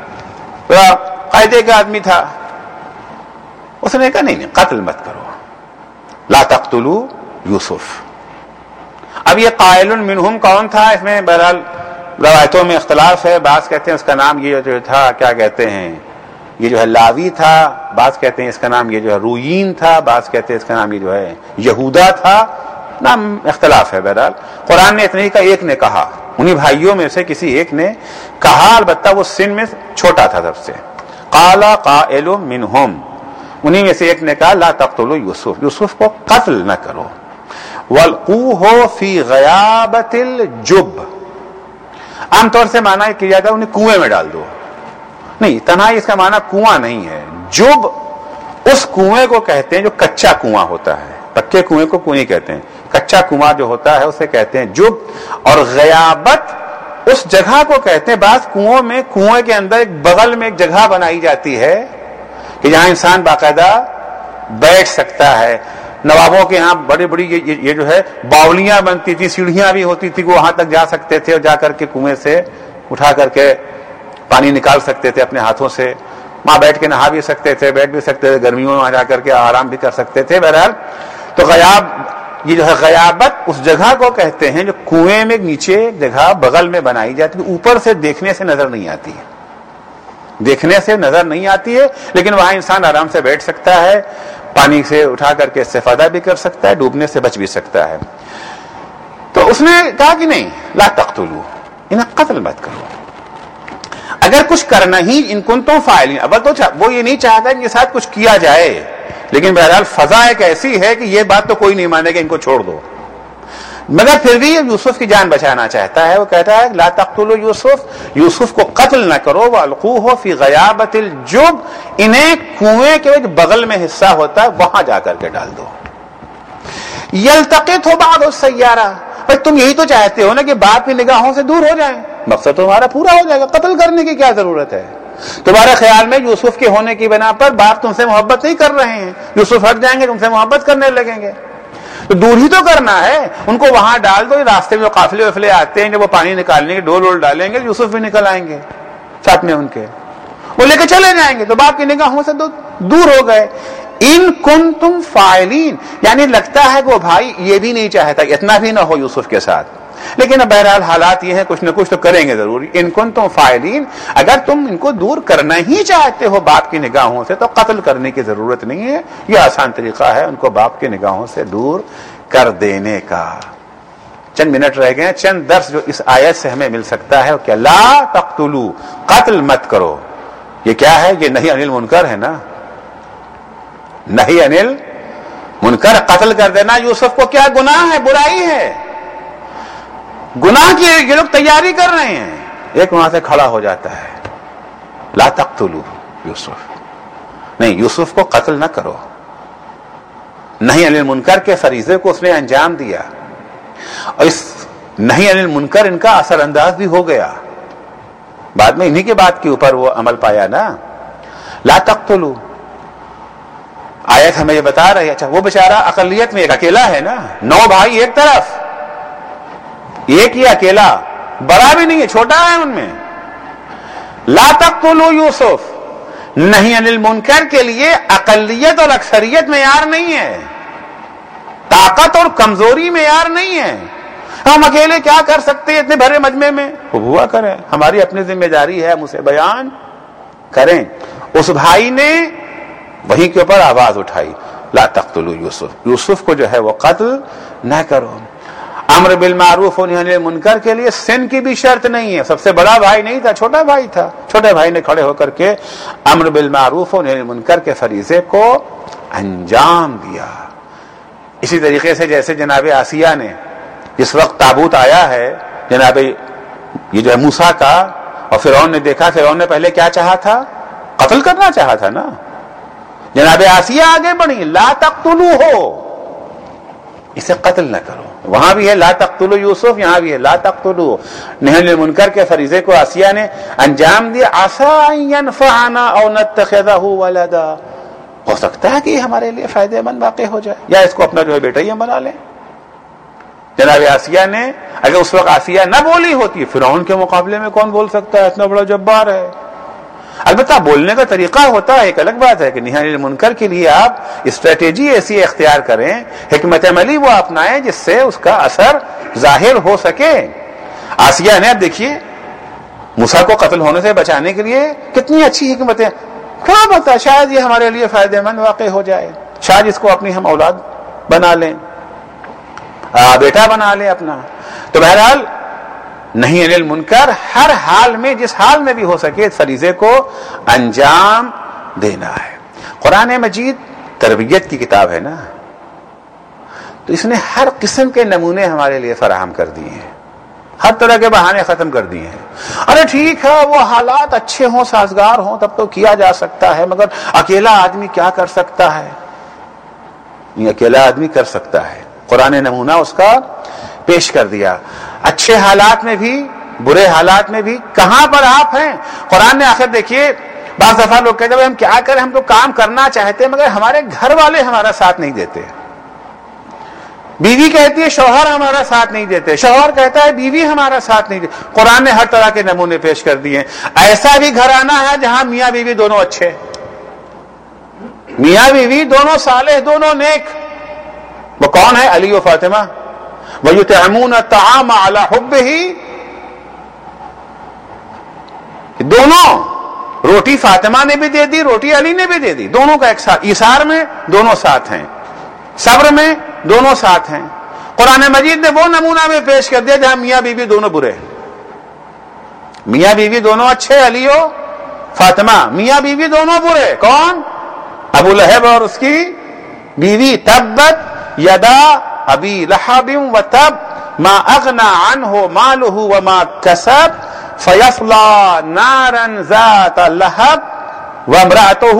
قاعدے کا آدمی تھا، اس نے کہا نہیں نہیں قتل مت کرو، لا تقتلوا یوسف۔ اب یہ قائل منہم کون تھا، اس میں بہرحال روایتوں میں اختلاف ہے۔ بعض کہتے ہیں اس کا نام یہ جو تھا کیا کہتے ہیں یہ جو ہے لاوی تھا، بعض کہتے ہیں اس کا نام یہ جو ہے روئین تھا، بعض کہتے ہیں اس کا نام یہ جو ہے یہودا تھا، نام اختلاف ہے۔ بہرحال قرآن نے اتنے کا ایک نے کہا، انہی بھائیوں میں سے کسی ایک نے کہا، البتہ وہ سن میں چھوٹا تھا سب سے۔ قال قائل منہم، انہی میں سے ایک نے کہا لا تقتلوا یوسف، یوسف کو قتل نہ کرو، والقوه فی غیابۃ الجب، عام طور سے معنی کیا جاتا ہے انہیں کنویں میں ڈال دو، نہیں تنہائی اس کا معنی کنواں نہیں ہے۔ جب اس کنویں کو کہتے ہیں جو کچا کنواں ہوتا ہے، پکے کنویں کو کنویں کہتے ہیں، کچا کنواں جو ہوتا ہے اسے کہتے ہیں جب، اور غیابت اس جگہ کو کہتے ہیں۔ بعض کنووں میں کنویں کے اندر ایک بغل میں ایک جگہ بنائی جاتی ہے کہ جہاں انسان باقاعدہ بیٹھ سکتا ہے۔ نوابوں کے ہاں بڑی بڑی یہ جو ہے باولیاں بنتی تھی، سیڑھیاں بھی ہوتی تھی، وہ وہاں تک جا سکتے تھے اور جا کر کے کنویں سے اٹھا کر کے پانی نکال سکتے تھے اپنے ہاتھوں سے، وہاں بیٹھ کے نہا بھی سکتے تھے، بیٹھ بھی سکتے تھے، گرمیوں میں وہاں جا کر کے آرام بھی کر سکتے تھے۔ بہرحال تو غیاب یہ جو ہے غیابت اس جگہ کو کہتے ہیں جو کنویں میں نیچے جگہ بغل میں بنائی جاتی ہے، اوپر سے دیکھنے سے نظر نہیں آتی ہے، دیکھنے سے نظر نہیں آتی ہے، لیکن وہاں انسان آرام سے بیٹھ سکتا ہے، پانی سے اٹھا کر کے استفادہ بھی کر سکتا ہے، ڈوبنے سے بچ بھی سکتا ہے۔ تو اس نے کہا کہ نہیں لا تقتلوا، انہیں قتل مت کرو، اگر کچھ کرنا ہی ان کنتم فاعلین، اول تو وہ یہ نہیں چاہتا ان کے ساتھ کچھ کیا جائے، لیکن بہرحال فضا ایک ایسی ہے کہ یہ بات تو کوئی نہیں مانے گا ان کو چھوڑ دو، مگر پھر بھی یوسف کی جان بچانا چاہتا ہے۔ وہ کہتا ہے لا تقتلوا یوسف، یوسف کو قتل نہ کرو، والقوه فی غیابۃ الجب، انہیں کنویں کے بغل میں حصہ ہوتا ہے وہاں جا کر کے ڈال دو۔ یلتقط بعض السیارہ، بھائی تم یہی تو چاہتے ہو نا کہ باپ کی نگاہوں سے دور ہو جائیں، مقصد تو ہمارا پورا ہو جائے گا، قتل کرنے کی کیا ضرورت ہے؟ تمہارے خیال میں یوسف کے ہونے کی بنا پر باپ تم سے محبت نہیں کر رہے ہیں، یوسف ہٹ جائیں گے تم سے محبت کرنے لگیں گے، تو دور ہی تو کرنا ہے، ان کو وہاں ڈال دو۔ راستے میں جو قافلے وفلے آتے ہیں جب وہ پانی نکالنے کے ڈول وول ڈالیں گے، یوسف بھی نکل آئیں گے ساتھ میں ان کے، وہ لے کے چلے جائیں گے، تو باپ کی نگاہوں سے دور ہو گئے۔ ان کنتم فاعلین، یعنی لگتا ہے کہ وہ بھائی یہ بھی نہیں چاہتا اتنا بھی نہ ہو یوسف کے ساتھ، لیکن اب بہرحال حالات یہ ہیں کچھ نہ کچھ تو کریں گے ضرور۔ ان کنتم فاعلین، اگر تم ان کو دور کرنا ہی چاہتے ہو باپ کی نگاہوں سے تو قتل کرنے کی ضرورت نہیں ہے، یہ آسان طریقہ ہے ان کو باپ کی نگاہوں سے دور کر دینے کا۔ چند منٹ رہ گئے، چند درس جو اس آیت سے ہمیں مل سکتا ہے کہ لا تقتلوا، قتل مت کرو، یہ کیا ہے؟ یہ نہی عن المنکر ہے نا، نہیں انل منکر، قتل کر دینا یوسف کو کیا گناہ ہے، برائی ہے، گناہ کی یہ لوگ تیاری کر رہے ہیں. ایک وہاں سے کھڑا ہو جاتا ہے، لا تقتلوا یوسف، نہیں یوسف کو قتل نہ کرو. نہیں انل منکر کے فریضے کو اس نے انجام دیا، اور اس نہیں انل منکر ان کا اثر انداز بھی ہو گیا. بعد میں انہی کے بات کے اوپر وہ عمل پایا نا. لا تقتلوا آیت ہمیں یہ بتا رہی ہے. اچھا وہ بیچارہ اقلیت میں ایک اکیلا ہے نا، نو بھائی ایک طرف، ایک ہی اکیلا، بڑا بھی نہیں ہے، چھوٹا ہے ان میں. لا تقتلوا یوسف، نہیں انل منکر کے لیے اقلیت اور اکثریت معیار نہیں ہے، طاقت اور کمزوری معیار نہیں ہے. ہم اکیلے کیا کر سکتے ہیں اتنے بھرے مجمع میں؟ وہ ہوا کریں، ہماری اپنی ذمہ داری ہے، ہم اسے بیان کریں. اس بھائی نے وہیں کے اوپر آواز اٹھائی، لا تقتلوا یوسف، یوسف کو جو ہے وہ قتل نہ کرو. امر بالمعروف و نہی عن المنکر کے لیے سن کی بھی شرط نہیں ہے. سب سے بڑا بھائی نہیں تھا، چھوٹا بھائی تھا. چھوٹے بھائی نے کھڑے ہو کر کے امر بالمعروف و نہی عن المنکر کے فریضے کو انجام دیا. اسی طریقے سے جیسے جناب آسیہ نے جس وقت تابوت آیا ہے جناب یہ جو ہے موسیٰ کا، اور فرعون نے دیکھا، فرعون نے پہلے کیا چاہا تھا؟ قتل کرنا چاہا تھا نا. جناب آسیہ آگے بڑھی، لا تقتلوا ہو، اسے قتل نہ کرو. وہاں بھی ہے لا تقتلوا یوسف، یہاں بھی ہے لا تقتلوا. نہی عن المنکر کے فریضے کو آسیہ نے انجام دیا. عسى ان ينفعنا او نتخذه ولدا، ہو سکتا ہے کہ یہ ہمارے لیے فائدہ مند واقع ہو جائے، یا اس کو اپنا جو ہے بیٹا ہی ہم بنا لیں. جناب آسیہ نے اگر اس وقت آسیہ نہ بولی ہوتی، فرعون کے مقابلے میں کون بول سکتا ہے، اتنا بڑا جبار ہے. البتہ بولنے کا طریقہ ہوتا ہے، ایک الگ بات ہے کہ نہی عن المنکر کے لیے آپ اسٹریٹجی ایسی اختیار کریں، حکمت عملی وہ اپنائیں جس سے اس کا اثر ظاہر ہو سکے. آسیہ نے اب دیکھیے موسیٰ کو قتل ہونے سے بچانے کے لیے کتنی اچھی حکمتیں، کیا پتا شاید یہ ہمارے لیے فائدہ مند واقع ہو جائے، شاید اس کو اپنی ہم اولاد بنا لیں، بیٹا بنا لیں اپنا. تو بہرحال نہیں عن المنکر ہر حال میں، جس حال میں بھی ہو سکے فریضے کو انجام دینا ہے. قرآن مجید تربیت کی کتاب ہے نا، تو اس نے ہر قسم کے نمونے ہمارے لیے فراہم کر دیے ہیں، ہر طرح کے بہانے ختم کر دیے ہیں. ارے ٹھیک ہے وہ حالات اچھے ہوں، سازگار ہوں، تب تو کیا جا سکتا ہے، مگر اکیلا آدمی کیا کر سکتا ہے؟ یہ اکیلا آدمی کر سکتا ہے. قرآن نے نمونہ اس کا پیش کر دیا. اچھے حالات میں بھی، برے حالات میں بھی کہاں پر آپ ہیں. قرآن نے آخر دیکھیے، بعض دفعہ لوگ کہتے ہیں ہم کیا کریں، ہم تو کام کرنا چاہتے ہیں مگر ہمارے گھر والے ہمارا ساتھ نہیں دیتے. بیوی کہتی ہے شوہر ہمارا ساتھ نہیں دیتے، شوہر کہتا ہے بیوی ہمارا ساتھ نہیں دیتے. قرآن نے ہر طرح کے نمونے پیش کر دیے. ایسا بھی گھرانہ ہے جہاں میاں بیوی دونوں اچھے، میاں بیوی دونوں صالح، دونوں نیک. وہ کون ہے؟ علی و فاطمہ. وَيُطْعِمُونَ الطَّعَامَ عَلَى حُبِّهِ، دونوں، روٹی فاطمہ نے بھی دے دی، روٹی علی نے بھی دے دی، دونوں کا ایک ساتھ. ایثار میں دونوں ساتھ ہیں، صبر میں دونوں ساتھ ہیں. قرآن مجید نے وہ نمونہ میں پیش کر دیا جہاں میاں بیوی دونوں برے، میاں بیوی دونوں اچھے علی و فاطمہ، میاں بیوی دونوں برے. کون؟ ابو لہب اور اس کی بیوی. تبت یدا ابی لہب وتب ما اغنى عنه ماله وما كسب فيصلى نارا ذات لهب وامرأته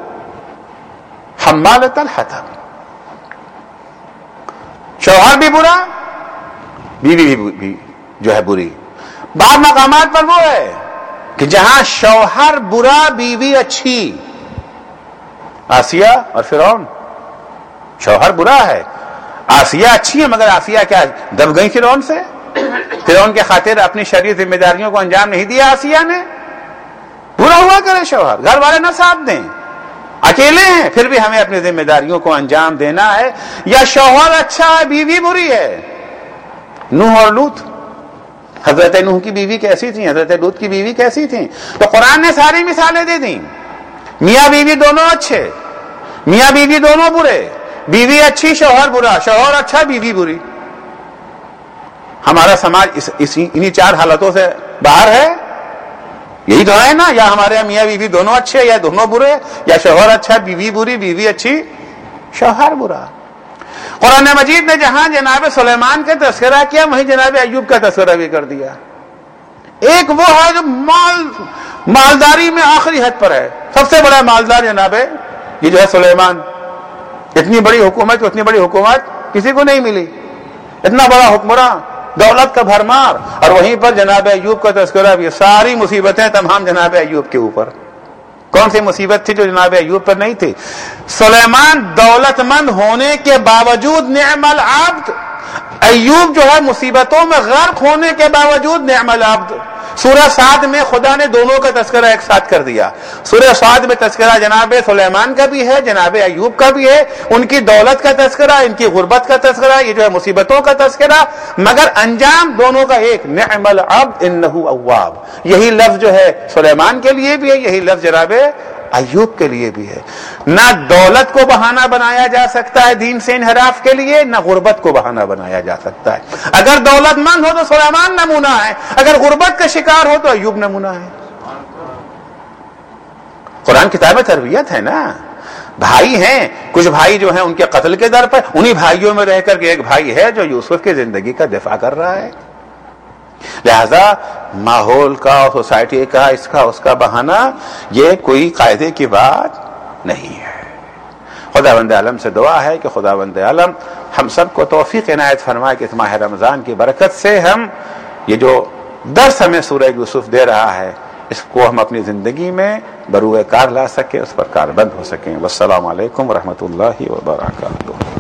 حمالة الحطب. شوہر بھی برا، بیوی بھی جو ہے بری. بعض مقامات پر وہ ہے کہ جہاں شوہر برا بیوی اچھی. آسیہ اور فرعون، شوہر برا ہے، آسیہ اچھی ہے، مگر آسیہ کیا دب گئی فرعون سے؟ فرعون کے خاطر اپنی شرعی ذمہ داریوں کو انجام نہیں دیا آسیہ نے. برا ہوا کرے شوہر، گھر والے نہ ساتھ دیں، اکیلے ہیں پھر بھی ہمیں اپنی ذمہ داریوں کو انجام دینا ہے. یا شوہر اچھا ہے بیوی بری ہے. نوح اور لوط، حضرت نوح کی بیوی کیسی تھی، حضرت لوط کی بیوی کیسی تھی. تو قرآن نے ساری مثالیں دے دیں. میاں بیوی دونوں اچھے، میاں بیوی دونوں برے، بیوی اچھی شوہر برا، شوہر اچھا بیوی بری. ہمارا سماج اس انہی چار حالتوں سے باہر ہے. یہی تو ہے نا، یا ہمارے میاں بیوی دونوں اچھے یا دونوں برے، یا شوہر اچھا بیوی بری، بیوی اچھی شوہر برا۔ قرآن مجید نے جہاں جناب سلیمان کا تذکرہ کیا وہیں جناب ایوب کا تذکرہ بھی کر دیا۔ ایک وہ ہے جو مال مالداری میں آخری حد پر ہے، سب سے بڑا مالدار جناب یہ جو ہے سلیمان، اتنی بڑی حکومت اتنی بڑی حکومت کسی کو نہیں ملی، اتنا بڑا حکمراں، دولت کا بھرمار، اور وہیں پر جناب ایوب کا تذکرہ بھی، ساری مصیبتیں تمام جناب ایوب کے اوپر۔ کون سی مصیبت تھی جو جناب ایوب پر نہیں تھی؟ سلیمان دولت مند ہونے کے باوجود نعم العبد، ایوب جو ہے مصیبتوں میں غرق ہونے کے باوجود نعم العبد۔ سورہ سعد میں خدا نے دونوں کا تذکرہ ایک ساتھ کر دیا۔ سورہ سعد میں تذکرہ جناب سلیمان کا بھی ہے، جناب ایوب کا بھی ہے، ان کی دولت کا تذکرہ، ان کی غربت کا تذکرہ، یہ جو ہے مصیبتوں کا تذکرہ، مگر انجام دونوں کا ایک، نعم العبد انہ اواب۔ یہی لفظ جو ہے سلیمان کے لیے بھی ہے، یہی لفظ جناب ایوب کے لیے بھی ہے۔ نہ دولت کو بہانہ بنایا جا سکتا ہے دین سے انحراف کے لیے، نہ غربت کو بہانہ بنایا جا سکتا ہے۔ اگر دولت مند ہو تو سلیمان نمونہ ہے، اگر غربت کا شکار ہو تو ایوب نمونہ ہے۔ قرآن کتاب تربیت ہے نا، بھائی ہیں کچھ بھائی جو ہیں ان کے قتل کے در پر، انہی بھائیوں میں رہ کر کے ایک بھائی ہے جو یوسف کی زندگی کا دفاع کر رہا ہے۔ لہذا ماحول کا اور سوسائٹی کا اس کا اس کا بہانہ یہ کوئی قاعدے کی بات نہیں ہے۔ خداوند عالم سے دعا ہے کہ خداوند عالم ہم سب کو توفیق عنایت فرمائے کہ اس ماہ رمضان کی برکت سے ہم یہ جو درس ہمیں سورہ یوسف دے رہا ہے اس کو ہم اپنی زندگی میں بروئے کار لا سکیں، اس پر کاربند ہو سکیں۔ والسلام علیکم ورحمۃ اللہ وبرکاتہ۔